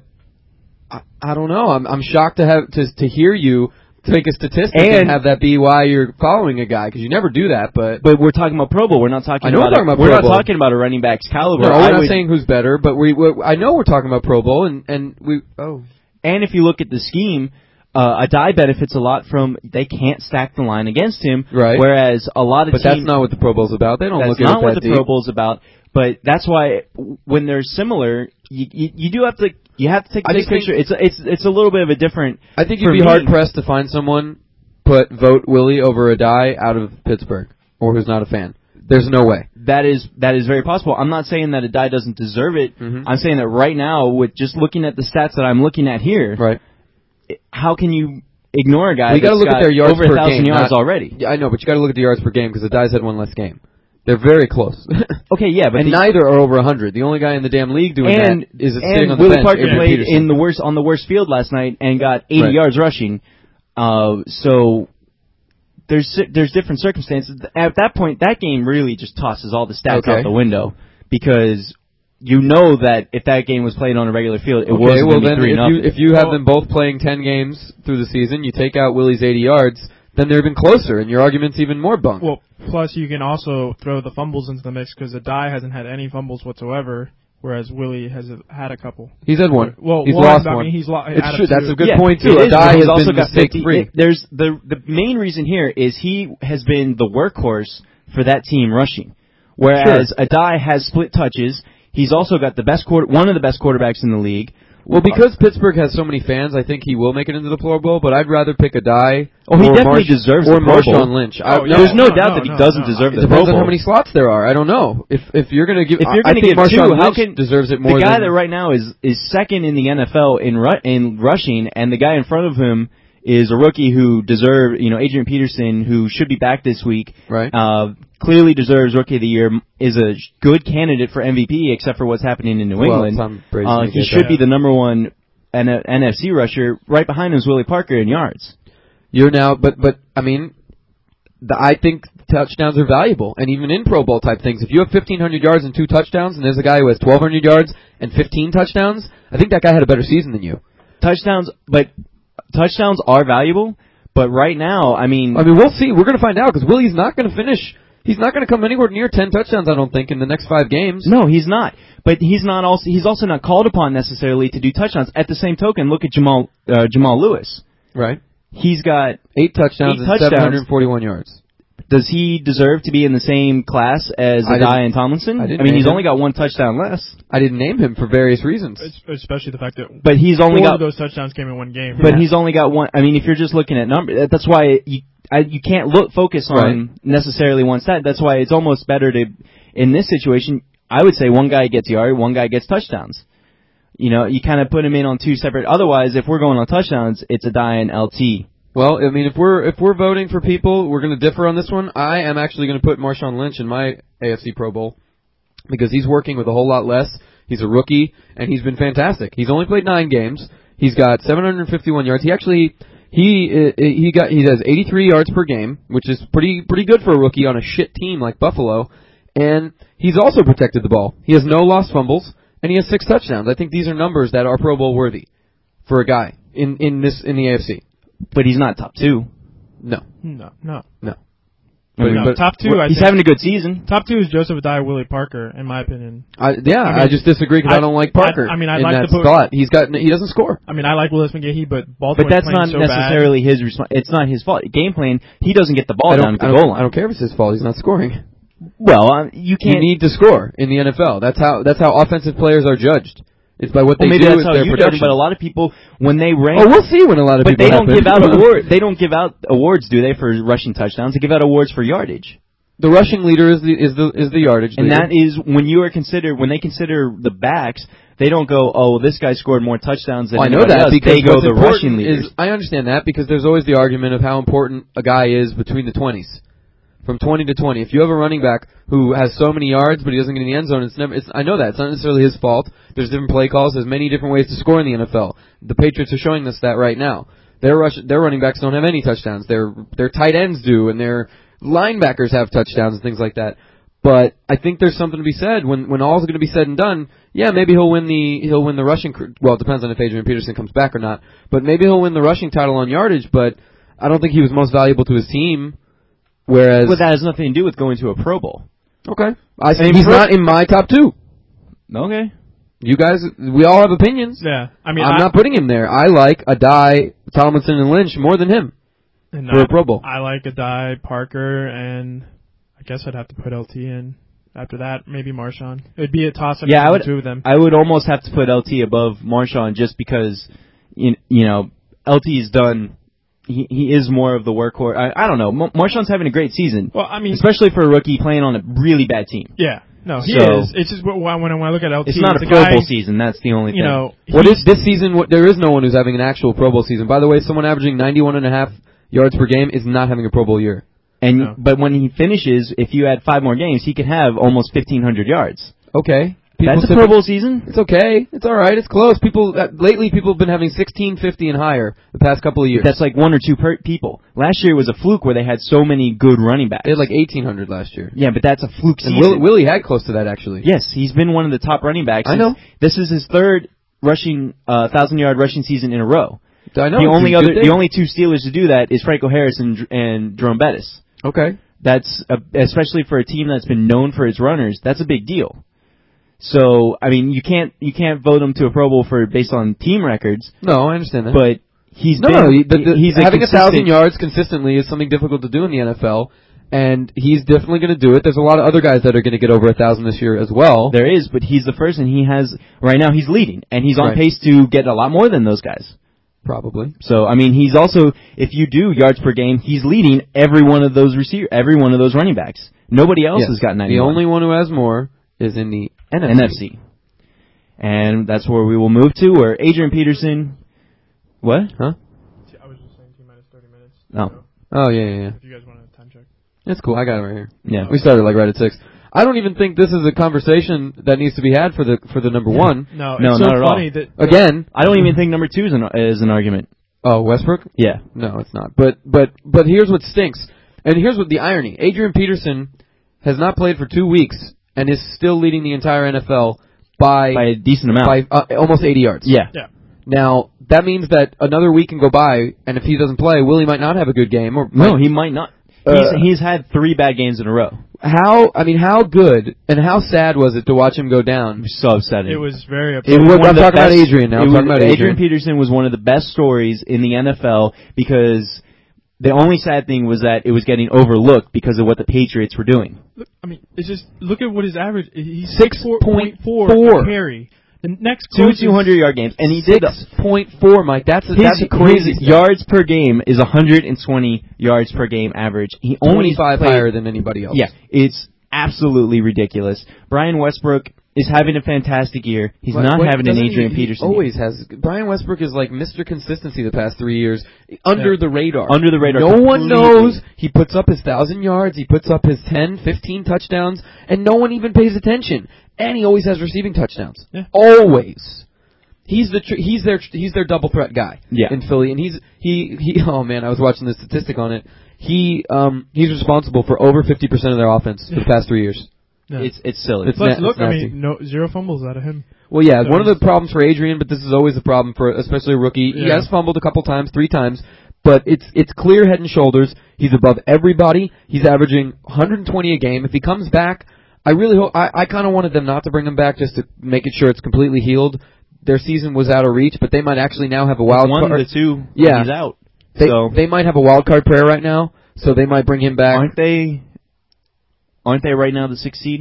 I, I don't know. I'm I'm shocked to have to to hear you take a statistic and, And- have that be why you're following a guy because you never do that. But But we're talking about Pro Bowl. We're not talking I know about, we're talking a, about we're Pro not Bowl. talking about a running back's caliber. no, we're I not would- saying who's better, but we, we I know we're talking about Pro Bowl and and we oh And if you look at the scheme, uh, Adai benefits a lot from they can't stack the line against him. Right. Whereas a lot of but teams, that's not what the Pro Bowl's about. They don't that's look at not it what that the deep. Pro Bowl's about. But that's why when they're similar, you, you, you do have to you have to take the I big just think- picture. It's a- it's it's a little bit of a different. I think for you'd be me- hard pressed to find someone put vote Willie over Adai out of Pittsburgh or who's not a fan. There's no way. That is that is very possible. I'm not saying that Adai doesn't deserve it. Mhm. I'm saying that right now, with just looking at the stats that I'm looking at here, Right. how can you ignore a guy Well, you that's gotta look got at their yards over per a thousand game, yards not- already? Yeah, I know, but you got to look at the yards per game because Adai's had one less game. They're very close. Okay, yeah, but and the, neither are over one hundred. The only guy in the damn league doing and that is sitting and on the Willie bench. Parker Adrian played Peterson. in the worst on the worst field last night and got eighty Right. yards rushing. Uh, so there's there's different circumstances. At that point, that game really just tosses all the stats Okay. out the window because you know that if that game was played on a regular field, it Okay, wasn't well going to be then three if nothing. you if you have Well- them both playing ten games through the season, you take out Willie's eighty yards, then they're even closer, and your argument's even more bunk. Well, plus you can also throw the fumbles into the mix because Adai hasn't had any fumbles whatsoever, whereas Willie has uh, had a couple. He's had one. Well, he's one, lost but I one. mean, he's lo- it's out of true. That's two. a good Yeah, point too. it is, but Adai he's has also been got mistake fifty. free. it- there's the the main reason here is he has been the workhorse for that team rushing, whereas Adai has split touches. He's also got the best quarter, one of the best quarterbacks in the league. Well, because Pittsburgh has so many fans, I think he will make it into the Pro Bowl. But I'd rather pick Adai. Oh, he or definitely Marsh- deserves or the Pro Bowl. Marshawn Lynch. I, Oh, yeah. There's no, No, doubt no, that he no, doesn't no. deserve It the depends Pro Bowl. on how many slots there are. I don't know. If if you're going to give, If you're I going to think give Marshawn two, how Lynch can deserves it the more guy than that right now is is second in the N F L in ru- in rushing, and the guy in front of him is a rookie who deserve, you know, Adrian Peterson, who should be back this week. Right. Uh, clearly deserves Rookie of the Year. Is a good candidate for M V P, except for what's happening in New Well, England. Tom Brady's Uh, gonna he get should that. be the number one N- N F C rusher. Right behind him is Willie Parker in yards. You're now, but but I mean, the, I think touchdowns are valuable, and even in Pro Bowl type things, if you have fifteen hundred yards and two touchdowns, and there's a guy who has twelve hundred yards and fifteen touchdowns, I think that guy had a better season than you. Touchdowns, but touchdowns are valuable. But right now, I mean, I mean, we'll see. We're going to find out because Willie's not going to finish. He's not going to come anywhere near ten touchdowns, I don't think, in the next five games. no, he's not. But he's not also he's also not called upon necessarily to do touchdowns. At the same token, look at Jamal uh, Jamal Lewis. Right. He's got. Eight touchdowns Eight and touchdowns. seven hundred forty-one yards. Does he deserve to be in the same class as I Adai didn't- and Tomlinson? I didn't mean, name he's him. only got one touchdown less. I didn't name him for various reasons. Es- Especially the fact that But he's only four got. of those touchdowns came in one game. But he's only got one. I mean, if you're just looking at number, that's why you I, you can't look focus on Right. necessarily one stat. That's why it's almost better to, in this situation, I would say one guy gets yard, one guy gets touchdowns. You know, you kind of put him in on two separate. Otherwise, if we're going on touchdowns, it's Adai and L T. Well, I mean, if we're if we're voting for people, we're going to differ on this one. I am actually going to put Marshawn Lynch in my A F C Pro Bowl because he's working with a whole lot less. He's a rookie, and he's been fantastic. He's only played nine games. He's got seven hundred fifty-one yards. He actually he uh, he got he does eighty-three yards per game, which is pretty pretty good for a rookie on a shit team like Buffalo. And he's also protected the ball. He has no lost fumbles, and he has six touchdowns. I think these are numbers that are Pro Bowl worthy for a guy in in this in the A F C. But he's not top two. No, no, no. no. But, No, but top two, I He's think, having a good season. top two is Joseph Adai, Willie Parker, in my opinion. I, yeah, I I, mean, just disagree because I, I- don't like Parker. I- I mean, I'd in like that to put- spot. He's got he doesn't score. I mean, I like Willis McGahee, but Baltimore But that's playing not so necessarily his response. It's not his fault. Game plan, he doesn't get the ball I down don't, at I the don't, goal line. I don't care if it's his fault. He's not scoring. Well, uh, you You can't. need to score in the N F L. That's how that's how offensive players are judged. It's by what they well, maybe do that's with how their you judge production. them, but a lot of people, when they rank, Oh, we'll see when a lot of but people they don't happen. give out awards. They don't give out awards, do they, for rushing touchdowns? They give out awards for yardage. The rushing leader is the is the is the yardage And leader. that is when you are considered when they consider the backs, they don't go, oh, this guy scored more touchdowns than Well, I know anybody that else. because They go what's the rushing important leaders. is I understand that because there's always the argument of how important a guy is between the twenties. From twenty to twenty. If you have a running back who has so many yards but he doesn't get in the end zone, it's never it's I know that. It's not necessarily his fault. There's different play calls, there's many different ways to score in the N F L. The Patriots are showing us that right now. Their rush their running backs don't have any touchdowns. Their their tight ends do and their linebackers have touchdowns and things like that. But I think there's something to be said when when all's going to be said and done. Yeah, maybe he'll win the he'll win the rushing. Well, it depends on if Adrian Peterson comes back or not. But maybe he'll win the rushing title on yardage. But I don't think he was most valuable to his team. Whereas, But that has nothing to do with going to a Pro Bowl. okay, I I say mean, he's pro- not in my top two. Okay. You guys, we all have opinions. Yeah, I mean, I'm I, not putting him there. I like Adai, Tomlinson, and Lynch more than him and for I, a Pro Bowl. I like Adai, Parker, and I guess I'd have to put L T in. After that, maybe Marshawn. It'd be a toss-up Yeah, I between would. the two of them. I would almost have to put L T above Marshawn just because, you, you know, L T's done. He he is more of the workhorse. I, I don't know. M- Marshawn's having a great season, Well, I mean, especially for a rookie playing on a really bad team. yeah, no, he So- is. It's just when I, when I look at L T, It's not a the Pro guy, Bowl season. That's the only you thing. know, What he's- is this season? What, there is no one who's having an actual Pro Bowl season. By the way, someone averaging ninety-one and a half yards per game is not having a Pro Bowl year. And No. but when he finishes, if you add five more games, he could have almost fifteen hundred yards. Okay. That's a typically- Pro Bowl season. It's okay. It's all right. It's close. People uh, lately, people have been having sixteen fifty and higher the past couple of years. That's like one or two per people. Last year was a fluke where they had so many good running backs. They had like eighteen hundred last year. Yeah, but that's a fluke season. And Will, Willie had close to that actually. Yes, he's been one of the top running backs. I know. This is his third rushing uh, thousand yard rushing season in a row. I know. The it's only a good other, thing. the only two Steelers to do that is Franco Harris and, and Jerome Bettis. Okay. That's a, especially for a team that's been known for its runners. That's a big deal. So I mean, you can't you can't vote him to a Pro Bowl for based on team records, No, I understand that. but he's no, been, no. The, the, he's having a, consistent- thousand yards consistently is something difficult to do in the N F L, and he's definitely going to do it. There's a lot of other guys that are going to get over a thousand this year as well. There is, but he's the first, and he has right now. He's leading, and he's on Right. pace to get a lot more than those guys. Probably. So I mean, he's also if you do yards per game, he's leading every one of those receiver, every one of those running backs. Nobody else Yes. has got ninety. The only one who has more is in the N F C. N F C, and that's where we will move to. Where Adrian Peterson, what? Huh? I was just saying T minus thirty minutes. Oh. So, Oh yeah, yeah, yeah. if you guys want a time check. It's cool. I got it right here. Yeah. We started like right at six. I don't even think this is a conversation that needs to be had for the for the number one. No, No, it's not so at all. funny that Again, I don't even think number two is an is an argument. oh Westbrook. Yeah. No, it's not. But but but here's what stinks, and here's what the irony: Adrian Peterson has not played for two weeks and is still leading the entire N F L by By a decent amount. by uh, almost eighty yards. yeah. yeah. Now that means that another week can go by, and if he doesn't play, Willie might not have a good game. Or No, might- he might not. Uh, He's he's had three bad games in a row. how I mean, how good and how sad was it to watch him go down? So upsetting. It was very It upsetting. was- one I'm of the talking about best- Adrian now. it I'm was- talking about Adrian. Adrian Peterson was one of the best stories in the N F L because the only sad thing was that it was getting overlooked because of what the Patriots were doing. Look, I mean, it's just look at what his average. He's Six four point point four four. carry. The next Two closest- two hundred yard games, and he did Six point four, Mike. That's a, his, that's a crazy his stat. yards per game is one hundred twenty yards per game average. He only twenty-five played- higher than anybody else. Yeah, it's absolutely ridiculous. Brian Westbrook is having a fantastic year. He's But not what- having an doesn't Adrian he, he Peterson. always has. Brian Westbrook is like Mister Consistency the past three years, under Yeah. the radar. Under the radar. No one completely. knows. He puts up his thousand yards. He puts up his ten, fifteen touchdowns, and no one even pays attention. And he always has receiving touchdowns. Yeah. Always. He's the tr- he's their he's their double threat guy Yeah. in Philly, and he's he he. Oh man, I was watching the statistic on it. He um he's responsible for over fifty percent of their offense for the past three years. Yeah. It's it's silly. It's Plus, na- look, it's I nasty. mean, no zero fumbles out of him. Well, yeah, So one of the he's- problems for Adrian, but this is always a problem for especially a rookie. He Yeah. has fumbled a couple times, three times, but it's it's clear head and shoulders. He's above everybody. He's averaging one hundred twenty a game. If he comes back, I really hope. I, I kind of wanted them not to bring him back just to make it sure it's completely healed. Their season was out of reach, but they might actually now have a wild one card. of the two. Yeah. He's out. They, so they might have a wild card prayer right now, so they might bring him back. aren't they? Aren't they right now the sixth seed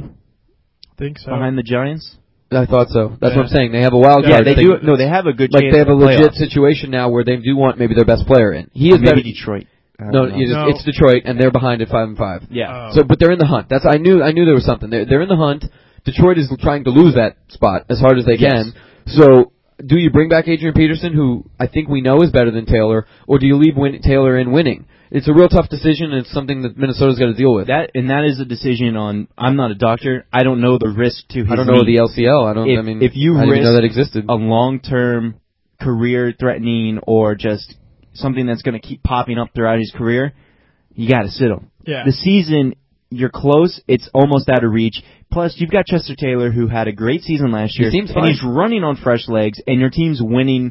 think so. behind the Giants? I thought so. That's Yeah. what I'm saying. They have a wild Yeah, card. they thing. do. No, they have a good Like chance they have a at the legit playoffs. situation now where they do want maybe their best player in. He Or is maybe better. Detroit. I don't No, know. it's, No. it's Detroit, and they're behind at five and five. Yeah. Oh. So, but they're in the hunt. That's I knew. I knew there was something. They're they're in the hunt. Detroit is trying to lose that spot as hard as they Yes. can. So, do you bring back Adrian Peterson, who I think we know is better than Taylor, or do you leave win- Taylor in winning? It's a real tough decision, and it's something that Minnesota's got to deal with. That and that is a decision on. I'm not a doctor. I don't know the risk to his I don't know knee. the L C L. I don't. If, I mean, if you I didn't risk even know that existed. a long-term career-threatening or just something that's going to keep popping up throughout his career, you got to sit him. Yeah. The season, you're close. It's almost out of reach. Plus, you've got Chester Taylor, who had a great season last He year, seems and fine. he's running on fresh legs, and your team's winning,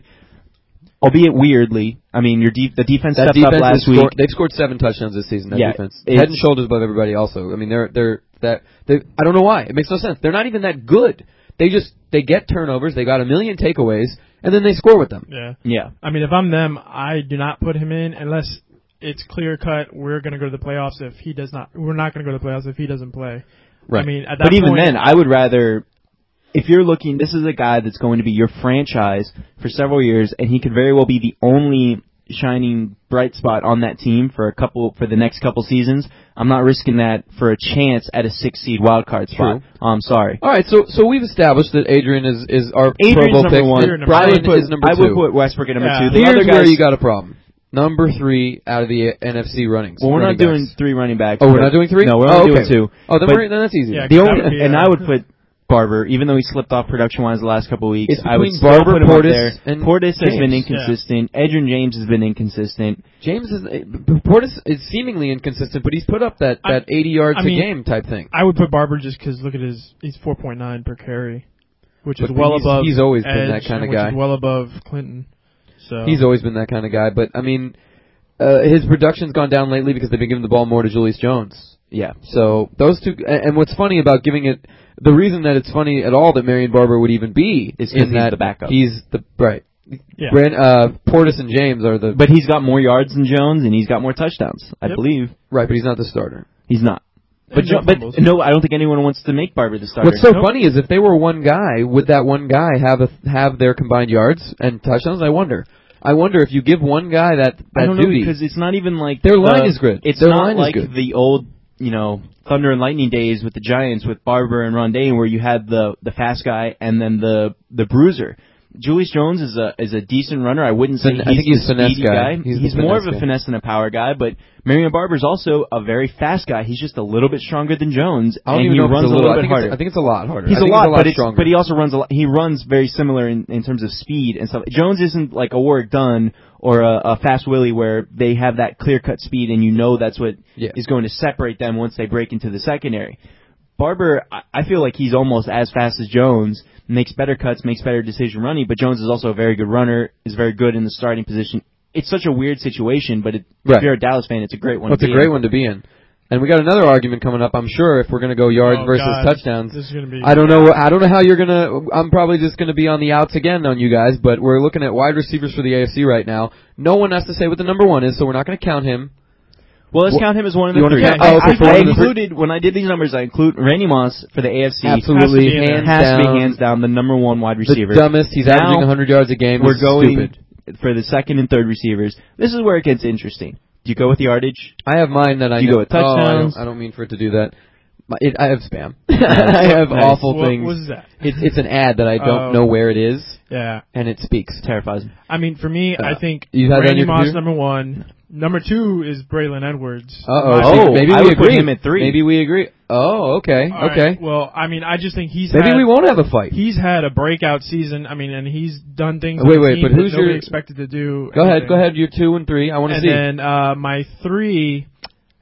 albeit weirdly. I mean, your de- the defense That stepped defense up last is week. score- they've scored seven touchdowns this season. That Yeah, defense, it's- head and shoulders above everybody. Also, I mean, they're they're that they. I don't know why. It makes no sense. They're not even that good. They just they get turnovers. They got a million takeaways, and then they score with them. Yeah. Yeah. I mean, if I'm them, I do not put him in unless it's clear cut. We're going to go to the playoffs if he does not. We're not going to go to the playoffs if he doesn't play. Right. I mean, at that But even point, then, I would rather, if you're looking, this is a guy that's going to be your franchise for several years, and he could very well be the only shining bright spot on that team for a couple for the next couple seasons. I'm not risking that for a chance at a six seed wild card spot. True. Oh, I'm sorry. All right, so so we've established that Adrian is is our Pro Adrian's Bowl number pick. one. You're number Brian I would put, is number I two. would put Westbrook at number Yeah. two. The Here's other guys, where you got a problem. Number three out of the N F C runnings. well, we're not running doing backs. three running backs. Oh, we're but- not doing three. No, we're oh, only okay. doing two. Oh, then, But we're, then that's easy. Yeah, The that only, would be, and uh, I would put Barber, even though he slipped off production-wise the last couple of weeks. It's I would between still Barber, put him up Portis, there. and Portis has James. been Yeah. inconsistent. Adrian James has been inconsistent. James is Portis is seemingly inconsistent, but he's put up that, I- that eighty yards I a mean, game type thing. I would put Barber just because look at his. He's four point nine per carry, which is But well he's- above. he's always been Edge, that kinda and which guy. Is well above Clinton. So He's always been that kind of guy, but I mean, uh, his production's gone down lately because they've been giving the ball more to Julius Jones. Yeah. So those two, and and what's funny about giving it, the reason that it's funny at all that Marion Barber would even be Is 'cause in he's that the backup. He's the right. yeah. Brand, uh, Portis and James are the But he's got more yards than Jones, and he's got more touchdowns, I Yep. believe. right, but he's not the starter. He's not. But, And Jo- no but fumbles. no, I don't think anyone wants to make Barber the starter. What's so Nope. funny is if they were one guy, would that one guy have a, have their combined yards and touchdowns? I wonder. I wonder if you give one guy that that I don't duty. know, because it's not even like Their the- line is good. It's Their not line is like good. the old, you know, Thunder and Lightning days with the Giants with Barber and Rondane, where you had the the fast guy and then the the bruiser. Julius Jones is a is a decent runner. I wouldn't say Fin- he's I think he's the a finesse speedy guy. guy. He's He's, the more of finesse a guy. finesse than a power guy. But Marion Barber's also a very fast guy. He's just a little bit stronger than Jones, I don't and even he know if runs it's a a little I bit think it's- harder. I think it's a lot harder. He's I a think lot, it's a lot but it's, stronger. but he also runs a lot. He runs very similar in, in terms of speed and stuff. Jones isn't like a Warwick Dunn or a, a Fast Willie where they have that clear cut speed, and you know that's what Yeah. is going to separate them once they break into the secondary. Barber, I- I feel like he's almost as fast as Jones, makes better cuts, makes better decision running, but Jones is also a very good runner, is very good in the starting position. It's such a weird situation, but it, Right. if you're a Dallas fan, it's a great one. Well, it's to a be great in. one to be in. And we got another argument coming up, I'm sure, if we're going to go yards Oh, versus God. touchdowns. This is gonna be. I don't know. I don't know how you're gonna. I'm probably just gonna be on the outs again on you guys, but we're looking at wide receivers for the A F C right now. No one has to say what the number one is, so we're not going to count him. Well, let's Wh- count him as one of you the wanna three. count- I, oh, okay, I- for one I of the three. included, when I did these numbers, I include Randy Moss for the A F C. Absolutely, Has to be in there. hands Has to down. be hands down the number one wide The receiver. dumbest. He's Now, averaging one hundred yards a game. We're It's going stupid. for the second and third receivers. This is where it gets interesting. Do you go with the yardage? I have mine that I You know. go with Oh, I touchdowns. don't, I don't mean for it to do that. My- It, I have spam. I have Nice. awful What things. was that? It's it's an ad that I don't Oh. know where it is, Yeah. and it speaks. Terrifies me. I mean, for me, I Uh, think you have that on Randy your Moss computer? number one. Number two is Braylon Edwards. Uh oh. My- Oh, maybe I we would put agree. him at three. Maybe we agree. Oh, okay, All right, okay. Well, I mean, I just think he's Maybe had, we won't have a fight. He's had a breakout season. I mean, and he's done things. Wait, on the wait, team but that who's nobody your- expected to do? Go ahead, anything. go ahead. You're two and three. I want to And see. then uh, my three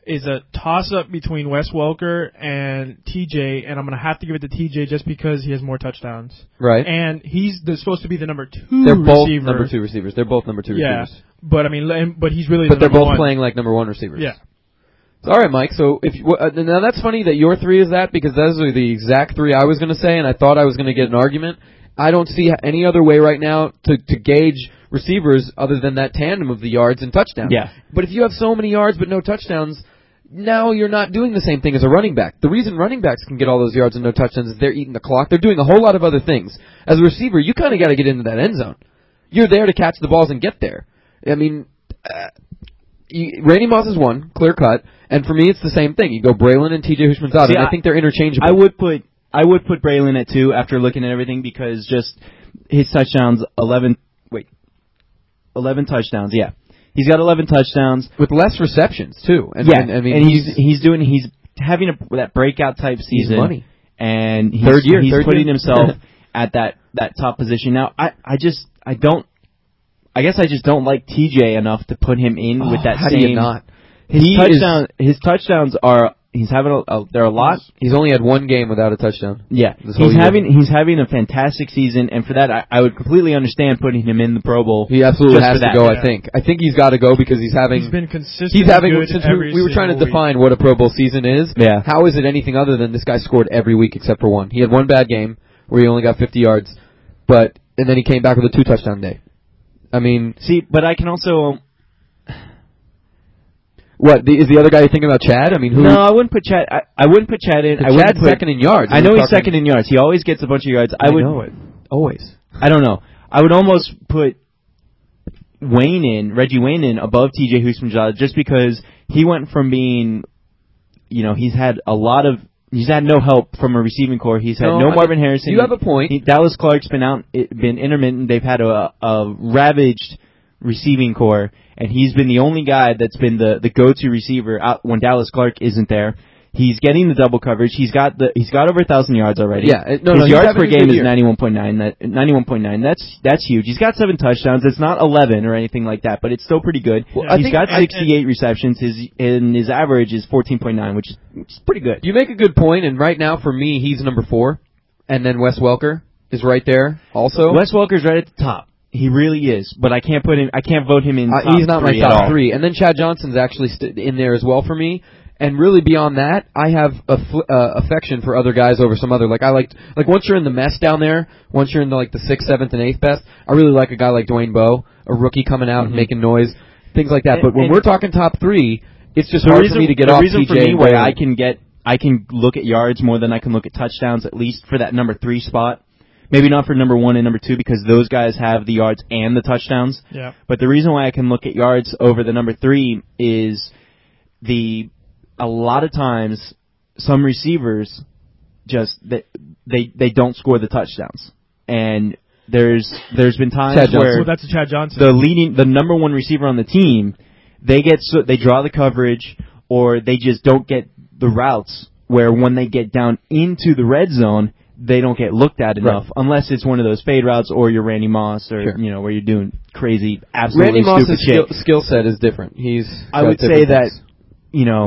is a toss-up between Wes Welker and T J, and I'm going to have to give it to T J just because he has more touchdowns. Right. And he's the, supposed to be the number two They're both receiver. number two receivers. They're both number two yeah, receivers. but I mean, and- but he's really But the they're number both one. playing like number one receivers. Yeah. All right, Mike. So if you, uh, now that's funny that your three is that because those are the exact three I was going to say, and I thought I was going to get an argument. I don't see any other way right now to, to gauge receivers other than that tandem of the yards and touchdowns. Yeah. But if you have so many yards but no touchdowns, now you're not doing the same thing as a running back. The reason running backs can get all those yards and no touchdowns is they're eating the clock. They're doing a whole lot of other things. As a receiver, you kind of got to get into that end zone. You're there to catch the balls and get there. I mean, uh, you, Randy Moss is one, clear cut, and for me it's the same thing. You go Braylon and T J Houshmandzadeh, See, and I, I think they're interchangeable. I would put I would put Braylon at two after looking at everything because just his touchdowns, eleven, wait, eleven touchdowns, yeah. He's got eleven touchdowns. With less receptions, too. And, yeah, and, I mean, and he's he's doing he's having a, that breakout type season. He's money. And he's, Third year, he's third putting year. himself at that, that top position. Now, I, I just, I don't, I guess I just don't like T J enough to put him in Oh, with that how same. do you not? His He touchdown, his touchdowns are, he's having a, a they're a lot. He's only had one game without a touchdown. Yeah, This whole he's year. having he's having a fantastic season, and for that, I, I would completely understand putting him in the Pro Bowl. He absolutely just has for to that. go, Yeah. I think. I think he's got to go because he's having... He's been consistent. He's having, good since every we, we were trying to single define what a Pro Bowl season is, Yeah. how is it anything other than this guy scored every week except for one? He had one bad game where he only got fifty yards, but and then he came back with a two-touchdown day. I mean... See, but I can also... What, the, is the other guy thinking about Chad? I mean, who... No, I wouldn't put Chad. I, I wouldn't put Chad in. I wouldn't Chad's put, second in yards. I know We're he's talking- second in yards. He always gets a bunch of yards. I, I would. know it. Always. I don't know. I would almost put Wayne in, Reggie Wayne in above T J Houshmandzadeh just because he went from being, you know, he's had a lot of, he's had no help from a receiving core. He's had No, no, I Marvin mean, Harrison. you have a point. He, Dallas Clark's been out, it, been intermittent. They've had a, a ravaged receiving core, and he's been the only guy that's been the, the go-to receiver out when Dallas Clark isn't there. He's getting the double coverage. He's got the he's got over a thousand yards already. Yeah, it- no, his no, he's yards having per a good game is year. ninety-one point nine. That ninety-one point nine. That's that's huge. He's got seven touchdowns. It's not eleven or anything like that, but it's still pretty good. Well, I he's think- got I- sixty-eight receptions. His and his average is fourteen point nine, which is, which is pretty good. You make a good point, and right now for me, he's number four, and then Wes Welker is right there also. Wes Welker's right at the top. He really is, but I can't put him. I can't vote him in. Uh, top he's not my three at top all. three. And then Chad Johnson's actually st- in there as well for me. And really beyond that, I have a fl- uh, affection for other guys over some other. Like I like, like once you're in the mess down there, once you're in the, like the sixth, seventh, and eighth best, I really like a guy like Dwayne Bowe, a rookie coming out Mhm. and making noise, things like that. And- but when and- we're talking top three, it's just The hard reason, for me to get the off reason T J for me and why Braylon. I can get, I can look at yards more than I can look at touchdowns, at least for that number three spot. Maybe not for number one and number two because those guys have the yards and the touchdowns. Yeah. But the reason why I can look at yards over the number three is the a lot of times some receivers just they they, they don't score the touchdowns, and there's there's been times Chad Johnson. where Well, that's a Chad Johnson. the leading the number one receiver on the team they get so, they draw the coverage or they just don't get the routes where when they get down into the red zone they don't get looked at enough Right. unless it's one of those fade routes or you're Randy Moss or Sure. you know where you're doing crazy absolutely Randy stupid Moss's shit. skill, skill set is different. He's I got would say different that things. you know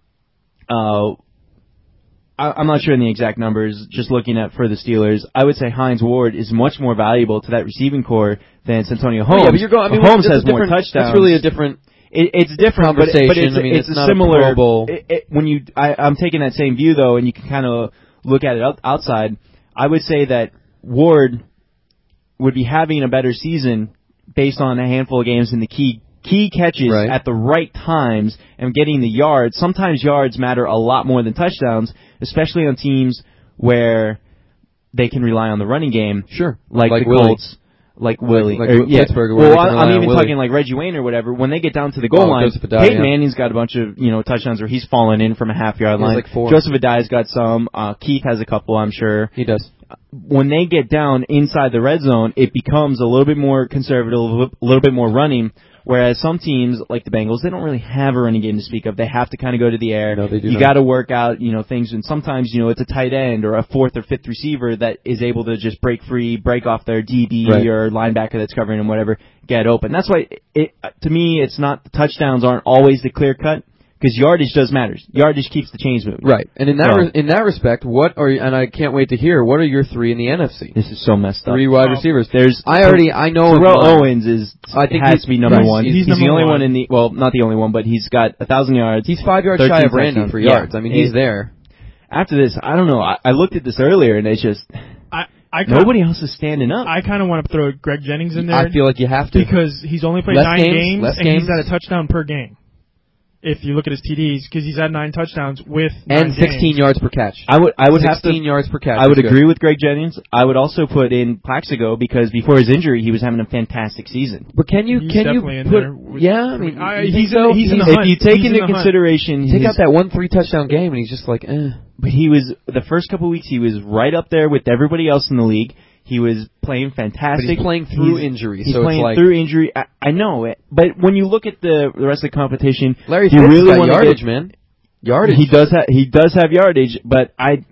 uh I, I'm not sure in the exact numbers. Just looking at for the Steelers, I would say Hines Ward is much more valuable to that receiving core than Santonio Holmes. Yeah, but you're going. I mean, Holmes that's has a more different- touchdowns. That's really a different. It, it's different, but, it, but it's, Conversation. I mean, it's, it's a not a similar. Pro Bowl. It, it, when you, I, I'm taking that same view though, and you can kind of look at it out, outside. I would say that Ward would be having a better season based on a handful of games in the key key catches Right. at the right times and getting the yards. Sometimes yards matter a lot more than touchdowns, especially on teams where they can rely on the running game, Sure, like, like the Willie. Colts. Like Willie, like or, yeah. Pittsburgh, where Well, they can I- rely I'm on even Willie. talking like Reggie Wayne or whatever. When they get down to the goal Oh, line, Joseph Adai, Peyton yeah. Manning's got a bunch of you know touchdowns where he's fallen in from a half yard He has line. like four. Joseph Adai's got some. Uh, Keith has a couple, I'm sure. He does. When they get down inside the red zone, it becomes a little bit more conservative, a little, a little bit more running. Whereas some teams, like the Bengals, they don't really have a running game to speak of. They have to kind of go to the air. No, they do you not. got to work out, you know, things. And sometimes, you know, it's a tight end or a fourth or fifth receiver that is able to just break free, break off their D B Right. or linebacker that's covering them, whatever, get open. That's why, it, to me, it's not the touchdowns aren't always the clear cut because yardage does matter. Yardage keeps the chains moving. Right, and in that So- re- in that respect, what are you, and I can't wait to hear what are your three in the N F C? This is so messed up. Three wide Oh. receivers. There's I already I know of Terrell one. Owens is I think has he's- to be number right, one. he's He's, number the only one. one in the well, not the only one, but he's got a thousand yards. He's five yards shy thirteen of Randy touchdowns. for Yeah. yards. I mean, he's It- there. After this, I don't know. I, I looked at this earlier, and it's just I I kinda, nobody else is standing up. I kind of want to throw Greg Jennings in there. I feel like you have to. because he's only played Less nine games, games, less and games. he's at a touchdown per game. If you look at his T Ds, because he's had nine touchdowns with and nine sixteen games. yards per catch. I would I would have to. sixteen yards per catch. I would is good. agree with Greg Jennings. I would also put in Plaxico because before his injury, he was having a fantastic season. But can you He's can you definitely in put? there with- yeah, I mean, I- you he's think in- so? he's in the If hunt. you take He's in into the hunt. consideration, Take his, out that one three touchdown game, and he's just like, eh. but he was the first couple weeks he was right up there with everybody else in the league. He was playing fantastic. But he's playing through He's- injury, He's so playing it's like through injury. I, I know it, but when you look at the, the rest of the competition, Larry you Fitz really got wanna yardage, get- man. Yardage. He does have he does have yardage, but I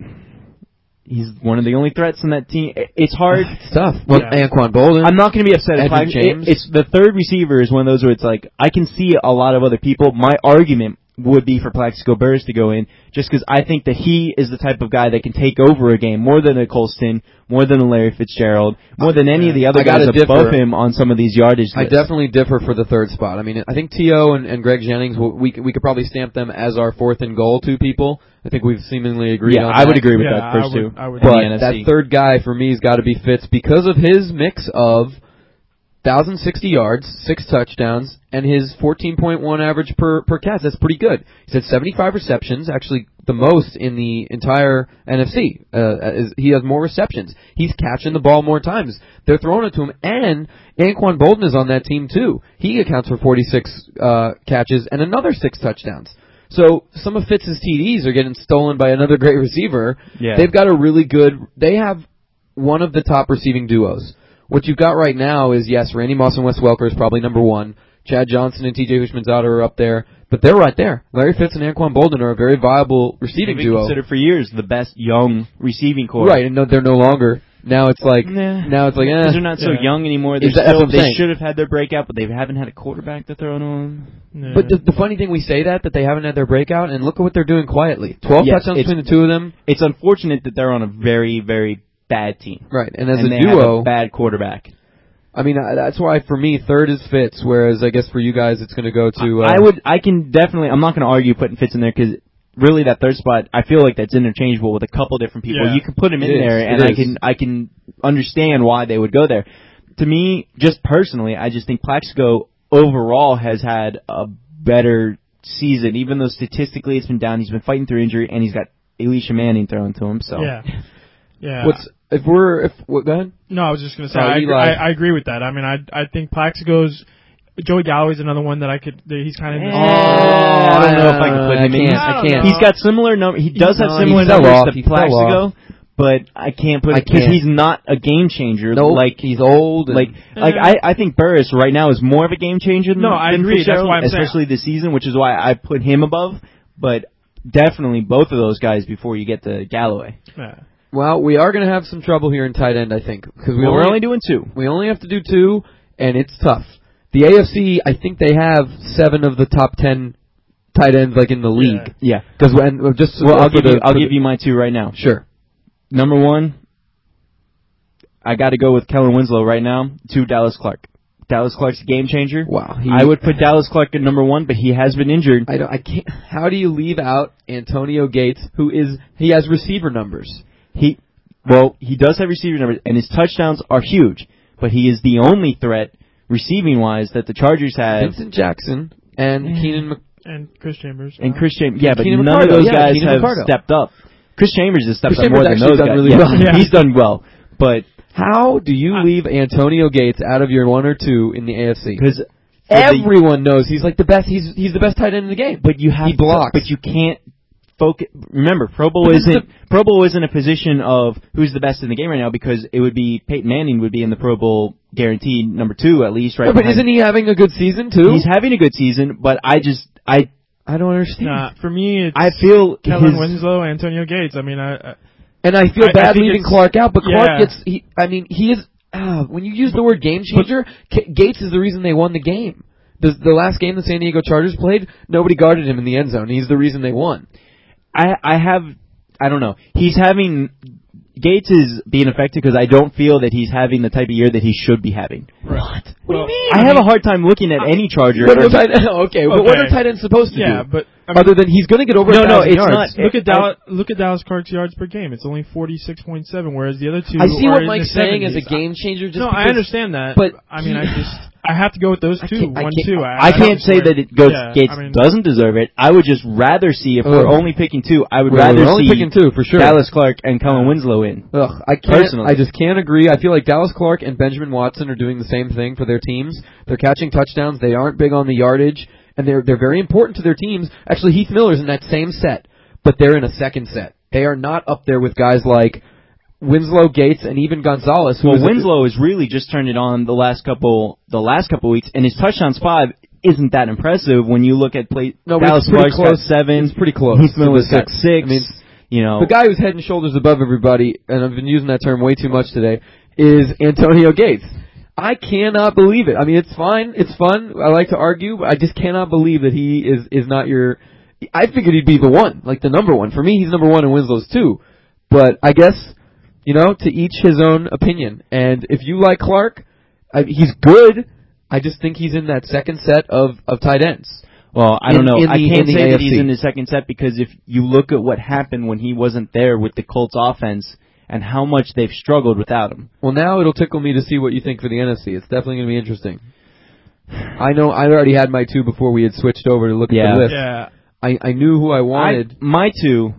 he's one of the only threats in that team. It- It's hard. It's tough. Well, Yeah. Anquan Bolden. I'm not going to be upset if Edwin I, James. it, it's the third receiver is one of those where it's like I can see a lot of other people. My argument would be for Plaxico Burress to go in, just because I think that he is the type of guy that can take over a game more than a Colston, more than a Larry Fitzgerald, more than any of the other I gotta guys above differ. him on some of these yardage I lists. definitely differ for the third spot. I mean, I think T O and, and Greg Jennings, we we could probably stamp them as our fourth and goal two people. I think we've seemingly agreed Yeah, on I that. would agree with Yeah, that first I would- two. I would- in the But N F that C. third guy for me has got to be Fitz because of his mix of one thousand sixty yards, six touchdowns, and his fourteen point one average per per catch. That's pretty good. He's had seventy-five receptions, actually the most in the entire N F C. Uh, is, he has more receptions. He's catching the ball more times. They're throwing it to him, and Anquan Bolden is on that team too. He accounts for forty-six uh, catches and another six touchdowns. So some of Fitz's T Ds are getting stolen by another great receiver. Yeah. They've got a really good. They have one of the top receiving duos. What you've got right now is, yes, Randy Moss and Wes Welker is probably number one. Chad Johnson and T J Hushmanzada are up there, but they're right there. Larry Fitz and Anquan Bolden are a very viable receiving They've been duo. considered for years the best young receiving core. Right, and no, they're no longer. Now it's like, Nah. now it's like, eh. Because they're not so Yeah. young anymore. They're Is that- that's still, what I'm they saying. should have had their breakout, but they haven't had a quarterback to throw to them. Yeah. But the, the funny thing, we say that, that they haven't had their breakout, and look at what they're doing quietly. twelve Yes, touchdowns it's- between the two of them. It's unfortunate that they're on a very, very bad team. Right, and as and a they duo, have a bad quarterback. I mean, uh, that's why for me, third is Fitz, whereas I guess for you guys, it's going to go to. Uh, I would, I can definitely, I'm not going to argue putting Fitz in there because really that third spot, I feel like that's interchangeable with a couple different people. Yeah. You can put him in It is, there, it and I is. can, I can understand why they would go there. To me, just personally, I just think Plaxico overall has had a better season, even though statistically it's been down. He's been fighting through injury, and he's got Elisha Manning throwing to him. So yeah, yeah. What's if we're if what, go ahead. No, I was just going to say Oh, I, Eli. I, I agree with that. I mean, I I think Plaxico's Joey Galloway's another one that I could. That he's kind of. Eh, I don't know if I can put I him in. can't, I I don't can't. know. He's got similar number. He does have no, similar he fell numbers off, to he fell Plaxico, but I can't put I it because can't. he's not a game changer. No, like he's old. And like like I, I think Burris right now is more of a game changer than, No, I than agree. That's Fitzgerald, why I'm saying- especially this season, which is why I put him above. But definitely both of those guys before you get to Galloway. Yeah. well, we are going to have some trouble here in tight end, I think, because we Well, only, we're only doing two. we only have to do two, and it's tough. The A F C, I think they have seven of the top ten tight ends like in the league. Yeah. Because when just Well, I'll for give the- you I'll for give the- you my two right now. sure. Number one, I got to go with Kellen Winslow right now. Two, Dallas Clark. Dallas Clark's a game changer. Wow, he- I would put Dallas Clark at number one, but he has been injured. I don't. I can't. How do you leave out Antonio Gates, who is he has receiver numbers? He, well, he does have receiver numbers, and his touchdowns are huge, but he is the only threat receiving wise that the Chargers have. Vincent Jackson and Keenan. Mc- And Chris Chambers. And uh, Chris Chambers, yeah, but Keenan none McCardle, of those yeah, guys Keenan have McCardle. stepped up. Chris Chambers has stepped Chris up more Chambers than actually those done guys. really Yeah, well. Yeah. He's done well, but How do you I- leave Antonio Gates out of your one or two in the A F C? because Everyone knows he's like the best. He's he's the best tight end in the game. but you have He blocks. To, but you can't focus. Remember, Pro Bowl But this is isn't Pro Bowl isn't a position of who's the best in the game right now because it would be Peyton Manning would be in the Pro Bowl guaranteed number two at least right. Yeah, but behind- isn't he having a good season too? He's having a good season, but I just I I don't understand. Nah, for me, it's I feel Kellen his, Winslow, Antonio Gates. I mean, I, I And I feel I- I bad think leaving it's- Clark out, but Clark yeah. gets. He, I mean, he is. Uh, when you use the word game changer, K- Gates is the reason they won the game The, the last game the San Diego Chargers played, nobody guarded him in the end zone. He's the reason they won. I I have I don't know. He's having Gates is being affected because I don't feel that he's having the type of year that he should be having. Right. What? What Well, do you mean? I have a hard time looking at any Charger. What are tight, okay, but what are tight ends supposed to yeah, do? but I mean, Other than he's going to get over No, a no, thousand it's yards. not. look at I- Dallas. Look at Dallas Clark's yards per game. It's only forty-six point seven, whereas the other two. I see are what in Mike's the saying as a seventies. game changer. Just No, because, I understand that. but I mean, he- I just I have to go with those I two. can't- I One, can't- two. I I can't say that it goes Yeah, Gates I mean- doesn't deserve it. I would just rather see if we're Ugh. only picking two. I would Well, rather we're only see picking two for sure. Dallas Clark and Kellen Winslow in. Ugh, I can't. Personally. I just can't agree. I feel like Dallas Clark and Benjamin Watson are doing the same thing for their teams. They're catching touchdowns. They aren't big on the yardage, and they're they're very important to their teams. Actually, Heath Miller's in that same set, but they're in a second set. They are not up there with guys like Winslow, Gates, and even Gonzalez. Who Well, is a- Winslow has really just turned it on the last couple the last couple weeks, and his touchdowns five isn't that impressive when you look at play. No, but Dallas it's pretty Clark's got close. seven. It's pretty close Heath to the Miller's got six. six. I mean, you know, the guy who's head and shoulders above everybody, and I've been using that term way too much today, is Antonio Gates. I cannot believe it. I mean, it's fine. It's fun. I like to argue, but I just cannot believe that he is, is not your... I figured he'd be the one, like the number one. For me, he's number one and Winslow's two. But I guess, you know, to each his own opinion. And if you like Clark, I, he's good. I just think he's in that second set of, of tight ends. Well, I In- don't know. in I the- can't in the say A F that C. he's in the second set because if you look at what happened when he wasn't there with the Colts offense and how much they've struggled without him. Well, now it'll tickle me to see what you think for the N F C. It's definitely going to be interesting. I know I already had my two before we had switched over to look Yeah. at the list. Yeah. I, I knew who I wanted. I, my two,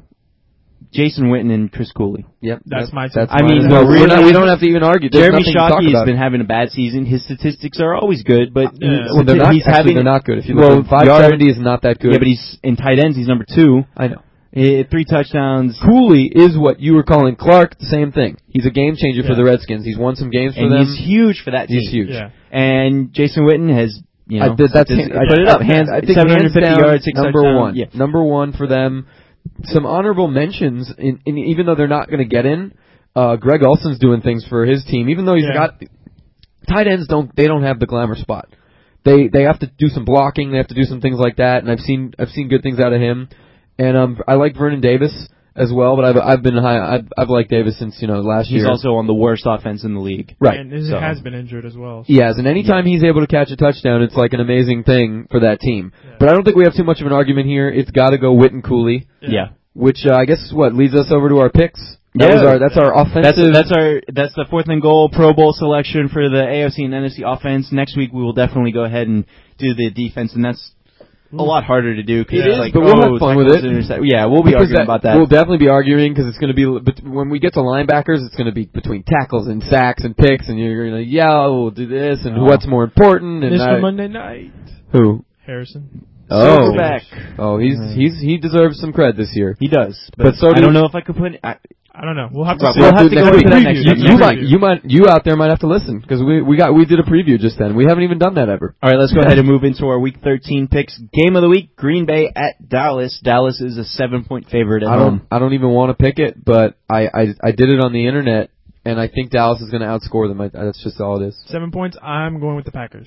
Jason Witten and Chris Cooley. Yep, That's my two. That's I mine mean, as well. no, We're really- not- we don't have to even argue. There's Jeremy nothing to talk Shockey has about. been having a bad season. His statistics are always good, but Yeah. Well, they're not. he's Actually, having they're not good. If you well, look, five seventy is not that good. Yeah, but he's in tight ends. He's number two. I know. Eh, three touchdowns. Cooley is what you were calling Clark. The same thing. He's a game changer for Yeah. the Redskins. He's won some games for And them. he's huge for that team. He's huge. Yeah. And Jason Witten has, you know, I did, that's just- hand- put it up. Hands, I think seven hands hundred fifty down, yards, six number touchdowns. one. Yeah. Number one for them. Some honorable mentions, in, in, even though they're not going to get in. Uh, Greg Olson's doing things for his team, even though he's Yeah. got tight ends. Don't they don't have the glamour spot. They they have to do some blocking. They have to do some things like that. And I've seen I've seen good things out of him. And um, I like Vernon Davis as well. But I've I've been high. I've, I've liked Davis since you know last He's year. also on the worst offense in the league. Right. And he So- has been injured as well. He has, and anytime he's able to catch a touchdown, it's like an amazing thing for that team. Yeah. But I don't think we have too much of an argument here. It's got to go Witten Cooley, Yeah. which uh, I guess what leads us over to our picks. That Yeah. was our that's our That's offensive. that's our that's the fourth and goal Pro Bowl selection for the A F C and N F C offense. Next week we will definitely go ahead and do the defense, and that's a lot harder to do. Cause It it's is, like, but we'll oh, have fun with tackles, it. intercept- Yeah, we'll be because arguing about that. We'll definitely be arguing because it's going to be but when we get to linebackers, it's going to be between tackles and sacks and picks, and you're going to yell, we'll do this, and Oh. what's more important. And Mister I, Monday night. who? Harrison. Oh, Silverback. oh, he's he's he deserves some cred this year. He does, but, But so I do- don't know if I could put. I, I don't know. We'll have to Right, see. we'll We'll have do to it go next into week. that next You, week. you Next might, week. you might, you out there might have to listen because we we got we did a preview just then. We haven't even done that ever. all right, let's go ahead and move into our Week thirteen picks. Game of the week: Green Bay at Dallas. Dallas is a seven-point favorite at I home. don't I don't even want to pick it, but I, I I did it on the internet, and I think Dallas is going to outscore them. I, that's just all it is. Seven points. I'm going with the Packers.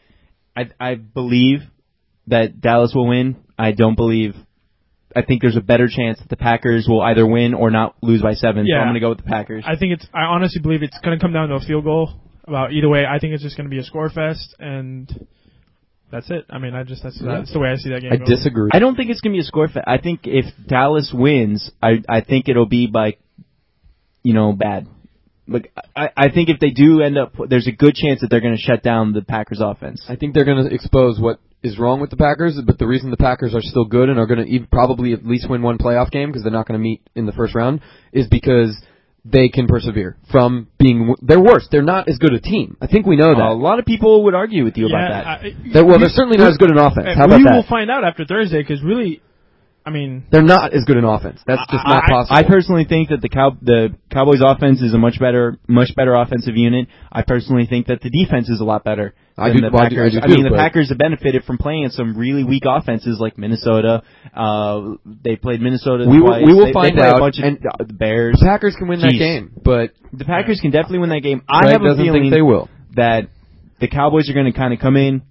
I I believe that Dallas will win. I don't believe. I think there's a better chance that the Packers will either win or not lose by seven. So Yeah. I'm going to go with the Packers. I think it's. I honestly believe it's going to come down to a field goal. About either way, I think it's just going to be a score fest, and that's it. I mean, I just that's, that's the way I see that game. I going. disagree. I don't think it's going to be a score. Fa- I think if Dallas wins, I I think it'll be by, you know, bad. Like I I think if they do end up, there's a good chance that they're going to shut down the Packers offense. I think they're going to expose what is wrong with the Packers, but the reason the Packers are still good and are going to e- probably at least win one playoff game because they're not going to meet in the first round is because they can persevere from being w- they're worse. They're not as good a team. I think we know that. a lot of people would argue with you about that. I, They're, well, they're certainly not as good in offense. How about we that? will find out after Thursday because really, I mean, They're not as good in offense. That's just not I, possible. I personally think that the Cow the Cowboys offense is a much better much better offensive unit. I personally think that the defense is a lot better I than do- the well, I do- Packers. I do I mean, too, the but- Packers have benefited from playing some really weak offenses like Minnesota. Uh, they played Minnesota We will- twice. we will they, find they play out, a bunch of, and- uh, the Bears. the Packers can win that Jeez. game, but The Packers can definitely win that game. I Greg have a doesn't feeling think they will. that the Cowboys are going to kind of come in,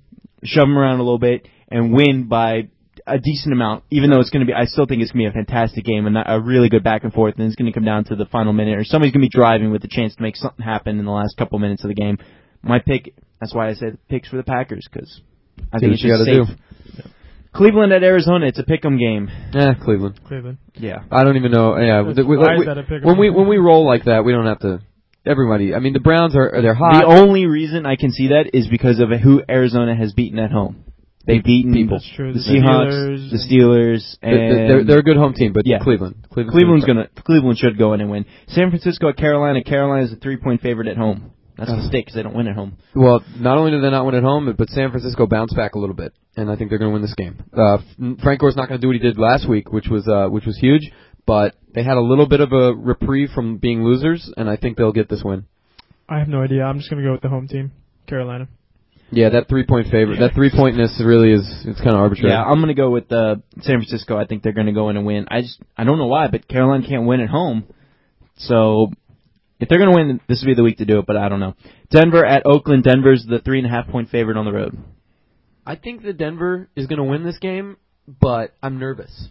shove them around a little bit, and win by a decent amount, even though it's going to be, I still think it's going to be a fantastic game and a really good back and forth, and it's going to come down to the final minute, or somebody's going to be driving with a chance to make something happen in the last couple minutes of the game. My pick, that's why I said picks for the Packers, because I think it's just safe. Do. Cleveland at Arizona, it's a pick'em game. Yeah, Cleveland. Cleveland. Yeah. I don't even know. Yeah, That's we, we, why is we, that a pick 'em when we game? when we roll like that, we don't have to. Everybody. I mean, the Browns are they're hot. The only reason I can see that is because of who Arizona has beaten at home. They've beaten People. That's true. the The Seahawks, Steelers the Steelers, and They're, they're, they're a good home team, but Yeah. Cleveland. Cleveland's, Cleveland's gonna Cleveland should go in and win. San Francisco at Carolina. Carolina's a three-point favorite at home. That's a mistake because they don't win at home. Well, not only do they not win at home, but San Francisco bounced back a little bit, and I think they're going to win this game. Uh, Frank Gore's not going to do what he did last week, which was uh, which was huge, but they had a little bit of a reprieve from being losers, and I think they'll get this win. I have no idea. I'm just going to go with the home team, Carolina. Yeah, that three-point favorite, that three-pointness really is it's kind of arbitrary. Yeah, I'm going to go with uh, San Francisco. I think they're going to go in and win. I just I don't know why, but Carolina can't win at home, so. If they're going to win, this would be the week to do it, but I don't know. Denver at Oakland. Denver's the three and a half point favorite on the road. I think that Denver is going to win this game, but I'm nervous.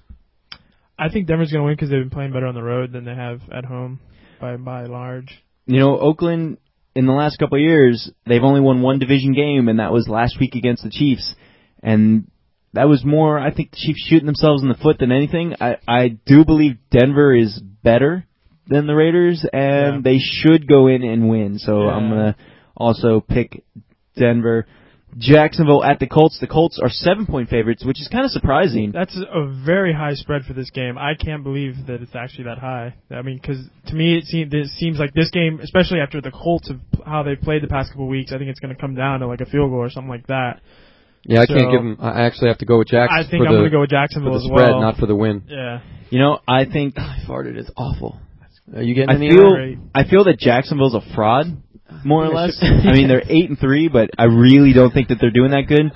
I think Denver's going to win because they've been playing better on the road than they have at home by by large. You know, Oakland, in the last couple of years, they've only won one division game, and that was last week against the Chiefs. And that was more, I think, the Chiefs shooting themselves in the foot than anything. I, I do believe Denver is better than the Raiders, and Yeah. they should go in and win. So Yeah. I'm going to also pick Denver. Jacksonville at the Colts. The Colts are seven-point favorites, which is kind of surprising. That's a very high spread for this game. I can't believe that it's actually that high. I mean, because to me, it seems, it seems like this game, especially after the Colts of how they played the past couple of weeks, I think it's going to come down to like a field goal or something like that. Yeah, I So, can't give them. I actually have to go with Jacksonville. I think I'm going to go with Jacksonville for the as spread, well. not for the win. Yeah. You know, I think I farted. It's awful. Are you getting I any? feel Great. I feel that Jacksonville's a fraud, more or Yeah, less. sure. I mean, they're eight and three, but I really don't think that they're doing that good.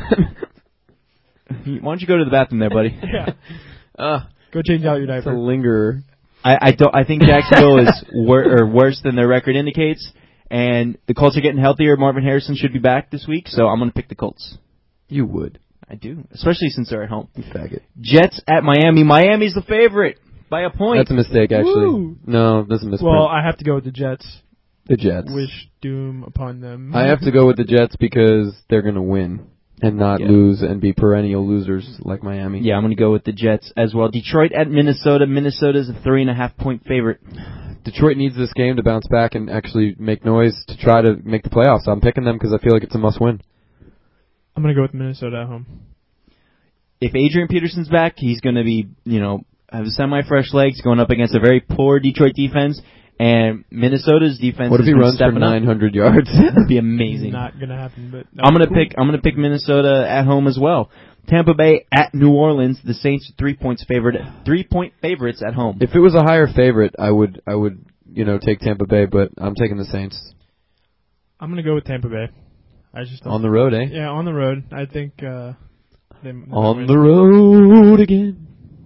Why don't you go to the bathroom there, buddy? Yeah. Uh, Go change out your it's a diaper. lingerer. I, I don't. I think Jacksonville is wor- or worse than their record indicates, and the Colts are getting healthier. Marvin Harrison should be back this week, so I'm going to pick the Colts. You would. I do, especially since they're at home. You faggot. Jets at Miami. Miami's the favorite by a point. That's a mistake, actually. Woo. No, that's a misprint. Well, I have to go with the Jets. the Jets. Wish doom upon them. I have to go with the Jets because they're going to win and not Yeah. lose and be perennial losers like Miami. Yeah, I'm going to go with the Jets as well. Detroit at Minnesota. Minnesota's a three and a half point favorite. Detroit needs this game to bounce back and actually make noise to try to make the playoffs. I'm picking them because I feel like it's a must-win. I'm going to go with Minnesota at home. If Adrian Peterson's back, he's going to be, you know, have semi-fresh legs going up against a very poor Detroit defense. And Minnesota's defense What if has he been runs for stepping up. nine hundred yards? That'd be amazing. Not going to happen, but no, I'm gonna cool. pick. I'm gonna pick Minnesota at home as well. Tampa Bay at New Orleans. The Saints are three points favored. Three point favorites at home. If it was a higher favorite, I would, I would, you know, take Tampa Bay, but I'm taking the Saints. I'm going to go with Tampa Bay. I just don't On the road, eh? Yeah, on the road. I think uh, they, they On win. the road again.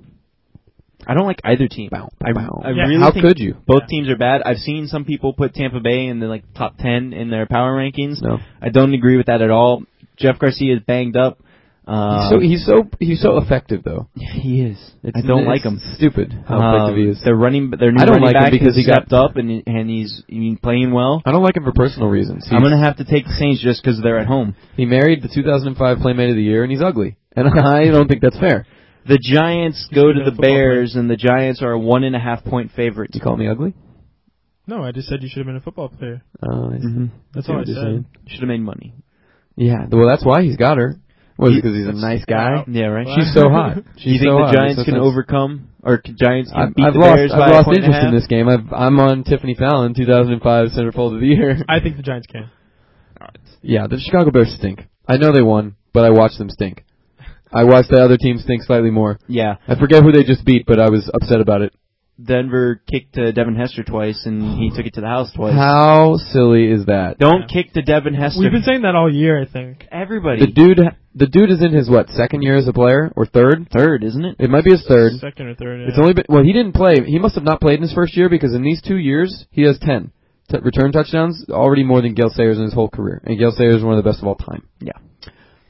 I don't like either team. Bow, I, bow. I Yeah. really How think could you? both Yeah. teams are bad. I've seen some people put Tampa Bay in the like top ten in their power rankings. No. I don't agree with that at all. Jeff Garcia is banged up. Uh, He's so he's so he's so effective though. he is. It's, I don't it's like him. Stupid how Um, effective he is. Their running, their new I don't running like him back because has he got- stepped up and and he's I mean, playing well. I don't like him for personal reasons. I'm He's- gonna have to take the Saints just because they're at home. He married the two thousand five Playmate of the Year, and he's ugly. And I don't think that's fair. The Giants He's go a to good the football Bears, and the Giants are a one and a half point favorite. You call me ugly? No, I just said you should have been a football player. Oh, I see. Mm-hmm. That's see all what I you're said. saying. Should have made money. Yeah, well, that's why he's got her. Was it He- because he's a nice guy? Yeah, right. She's so hot. She's Do you think so the hot. Giants Makes no can sense. overcome, or c- Giants can I've, beat I've the lost, Bears I've by a lost point and a interest half? in this game. I've, I'm on Tiffany Fallon, two thousand five Centerfold of the Year. I think the Giants can. Yeah, the Chicago Bears stink. I know they won, but I watched them stink. I watched the other team stink slightly more. Yeah, I forget who they just beat, but I was upset about it. Denver kicked uh, Devin Hester twice, and he took it to the house twice. How silly is that? Don't Yeah. kick to Devin Hester. We've been saying that all year, I think. Everybody. The dude, the dude is in his what second year as a player or third? third, isn't it? It might be his third. Second or third. Yeah. It's only been well. He didn't play. He must have not played in his first year because in these two years he has ten t- return touchdowns, already more than Gale Sayers in his whole career. And Gale Sayers is one of the best of all time. Yeah.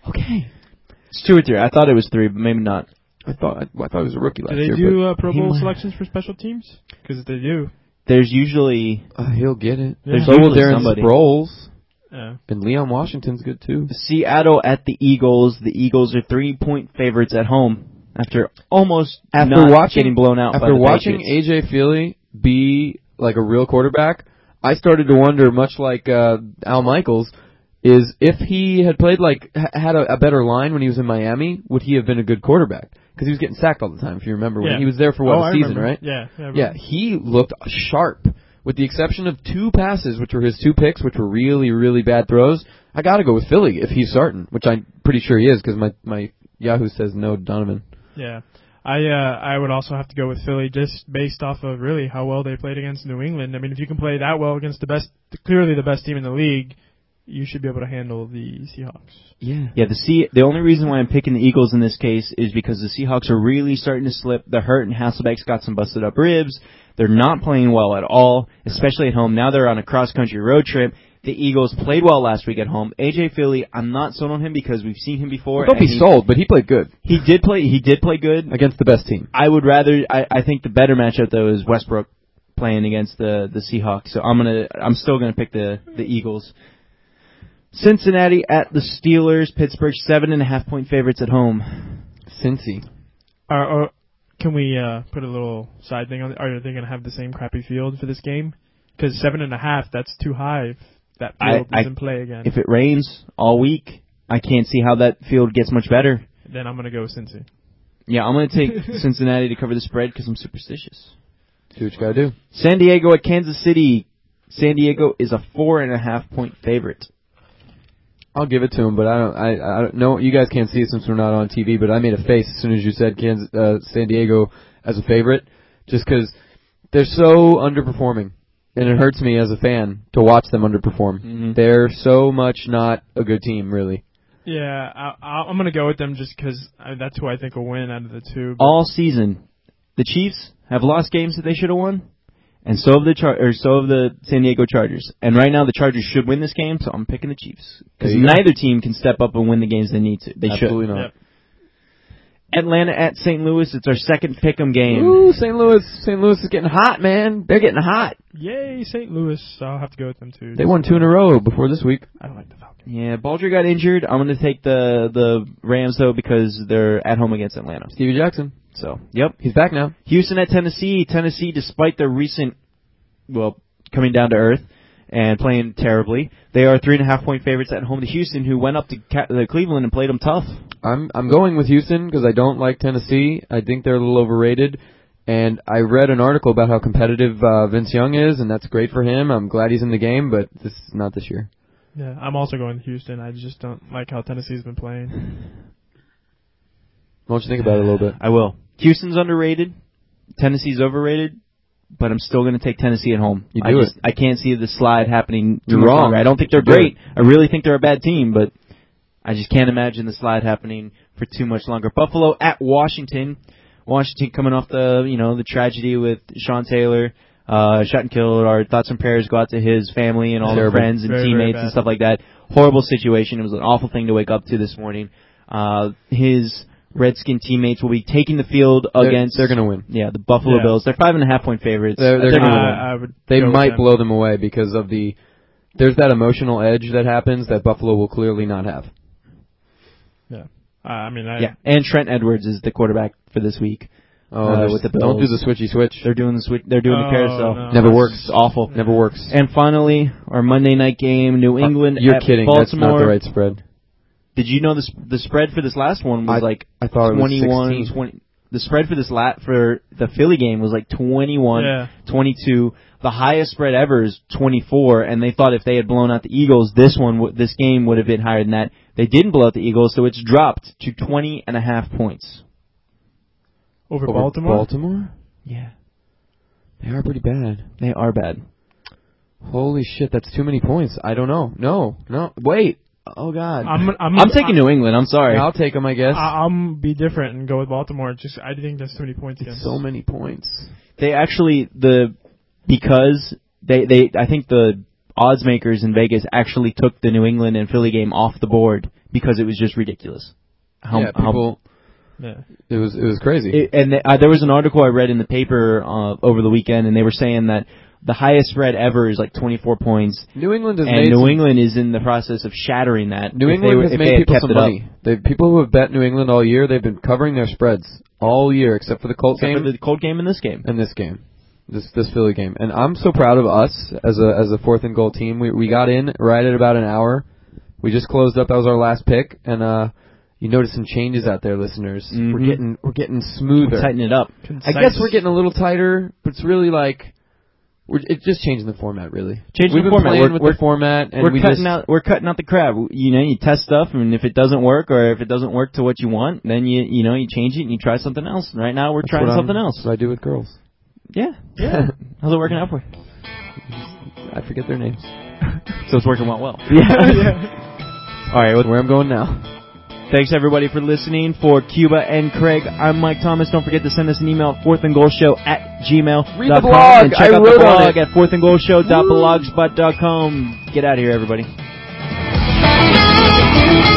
Okay. It's two or three. I thought it was three, but maybe not. I thought I, I thought it was a rookie last Do they year. do uh, Pro he Bowl might- selections for special teams? Because they do. There's usually but, uh, he'll get it. Yeah. So will usually Darren somebody. Sproles. Yeah. And Leon Washington's good too. Seattle at the Eagles. The Eagles are three-point favorites at home after almost After not watching- getting blown out by After the watching Patriots. A J Feely be like a real quarterback, I started to wonder, much like uh, Al Michaels, is if he had played like ha- had a, a better line when he was in Miami, would he have been a good quarterback? Because he was getting sacked all the time. If you remember, when Yeah. he was there for what oh, a I season, remember. right? Yeah. Yeah. Yeah, he looked sharp. With the exception of two passes, which were his two picks, which were really, really bad throws, I got to go with Philly if he's starting, which I'm pretty sure he is because my, my Yahoo says no Donovan. Yeah. I uh, I would also have to go with Philly just based off of really how well they played against New England. I mean, if you can play that well against the best, clearly the best team in the league, you should be able to handle the Seahawks. Yeah. Yeah, the C- the only reason why I'm picking the Eagles in this case is because the Seahawks are really starting to slip. They're hurt, and Hasselbeck's got some busted up ribs. They're not playing well at all, especially at home. Now they're on a cross-country road trip. The Eagles played well last week at home. A J Philly, I'm not sold on him because we've seen him before. Well, don't and be he, sold, but he played good He did play. He did play good. against the best team. I would rather. I, I think the better matchup though is Westbrook playing against the the Seahawks. So I'm gonna. I'm still gonna pick the the Eagles. Cincinnati at the Steelers. Pittsburgh seven and a half point favorites at home. Cincy. Are, are, can we uh, put a little side thing on it? Are they going to have the same crappy field for this game? Because seven and a half, that's too high if that field I- I- doesn't play again. If it rains all week, I can't see how that field gets much better. Then I'm going to go with Cincy. Yeah, I'm going to take Cincinnati to cover the spread because I'm superstitious. Do what you gotta do. San Diego at Kansas City. San Diego is a four and a half point favorite. I'll give it to him, but I don't. I, I don't know. You guys can't see it since we're not on T V, but I made a face as soon as you said Kansas, uh, San Diego as a favorite, just because they're so underperforming, and it hurts me as a fan to watch them underperform. Mm-hmm. They're so much not a good team, really. Yeah, I, I, I'm going to go with them just because that's who I think will win out of the two. But All season, the Chiefs have lost games that they should have won, and so have the Char- or so have the San Diego Chargers. And right now, the Chargers should win this game, so I'm picking the Chiefs because There you go. neither team can step up and win the games they need to. They Absolutely should. not. Yep. Atlanta at Saint Louis. It's our second pick'em game. Ooh, Saint Louis. Saint Louis is getting hot, man. They're getting hot. Yay, Saint Louis. I'll have to go with them too. They won two in a row before this week. I don't like the Falcons. Yeah, Baldry got injured. I'm going to take the the Rams though because they're at home against Atlanta. Stevie Jackson. So, yep. He's back now. Houston at Tennessee. Tennessee, despite their recent, well, coming down to earth and playing terribly, they are three and a half point favorites at home to Houston, who went up to Ca- uh, Cleveland and played them tough. I'm I'm going with Houston because I don't like Tennessee. I think they're a little overrated. And I read an article about how competitive uh, Vince Young is, and that's great for him. I'm glad he's in the game, but this is not this year. Yeah, I'm also going with Houston. I just don't like how Tennessee's been playing. Why don't you think about it a little bit? I will. Houston's underrated. Tennessee's overrated. But I'm still going to take Tennessee at home. You I do just, I can't see the slide happening. too You're much wrong. longer. I don't think they're You do great. I really think they're a bad team, but I just can't imagine the slide happening for too much longer. Buffalo at Washington. Washington coming off the, you know, the tragedy with Sean Taylor, uh, shot and killed. Our thoughts and prayers go out to his family and all Terrible. the friends and Very, very teammates bad. and stuff like that. Horrible situation. It was an awful thing to wake up to this morning. Uh, his Redskin teammates will be taking the field They're, against. they're going to win. Yeah, the Buffalo Yeah. Bills. They're five and a half point favorites. They're- they're They're gonna gonna win. I, I would They go with might them. blow them away because of the. There's that emotional edge that happens that Buffalo will clearly not have. Yeah. Uh, I mean, I, Yeah, and Trent Edwards is the quarterback for this week. Oh, Uh, there's- with the don't do Bills. the switchy switch. They're doing the switch. They're doing the Oh, carousel. no. Never It's works. awful. Never works. And finally, our Monday night game, New England You're at kidding. Baltimore. That's not the right spread. Did you know the sp- the spread for this last one was I- like I thought it was twenty-one, sixteen. twenty The spread for this lat for the Philly game was like twenty-one, Yeah. twenty-two. The highest spread ever is twenty-four, and they thought if they had blown out the Eagles, this one, w- this game would have been higher than that. They didn't blow out the Eagles, so it's dropped to twenty and a half points. over, Over Baltimore. Baltimore? Yeah, They are pretty bad. they are bad. Holy shit, that's too many points. I don't know. No, no. Wait. Oh, God. I'm, I'm, I'm taking New England. I'm sorry. I'll take them, I guess. I, I'm be different and go with Baltimore. Just I think that's too many points It's against. so many points. They actually the because they they I think the odds makers in Vegas actually took the New England and Philly game off the board because it was just ridiculous. How, yeah, people. How, yeah. It was it was crazy. It, and the, uh, there was an article I read in the paper uh, over the weekend, and they were saying that the highest spread ever is like twenty-four points. New England has and made New some, England is in the process of shattering that. New if England they were, has if made they had people kept some it money. They, people who have bet New England all year, they've been covering their spreads all year, except for the Colts Except game for the Colt game in this game. and this game, this this Philly game. And I'm so proud of us as a as a fourth and goal team. We we got in right at about an hour. We just closed up. That was our last pick, and uh, you notice some changes out there, listeners. Mm-hmm. We're getting we're getting smoother. Tighten it up. Concise. I guess we're getting a little tighter, but it's really like we're it's just changing the format, really. Changing We've the been format. playing We're, with we're, the format, and we're we cutting just, out. We're cutting out the crap. You know, you test stuff, and if it doesn't work, or if it doesn't work to what you want, then you you know you change it and you try something else. Right now, we're that's trying what something I'm, else. That's what I do with girls. Yeah, yeah. How's it working out for you? I forget their names. So it's working out well. yeah. All right. Well, Where I'm going now. thanks everybody for listening. For Cuba and Craig, I'm Mike Thomas. Don't forget to send us an email at fourth and goal show at gmail dot com. Read the blog. And check I out wrote the on blog it. at fourth and goal show dot blogspot dot com. Get out of here, everybody.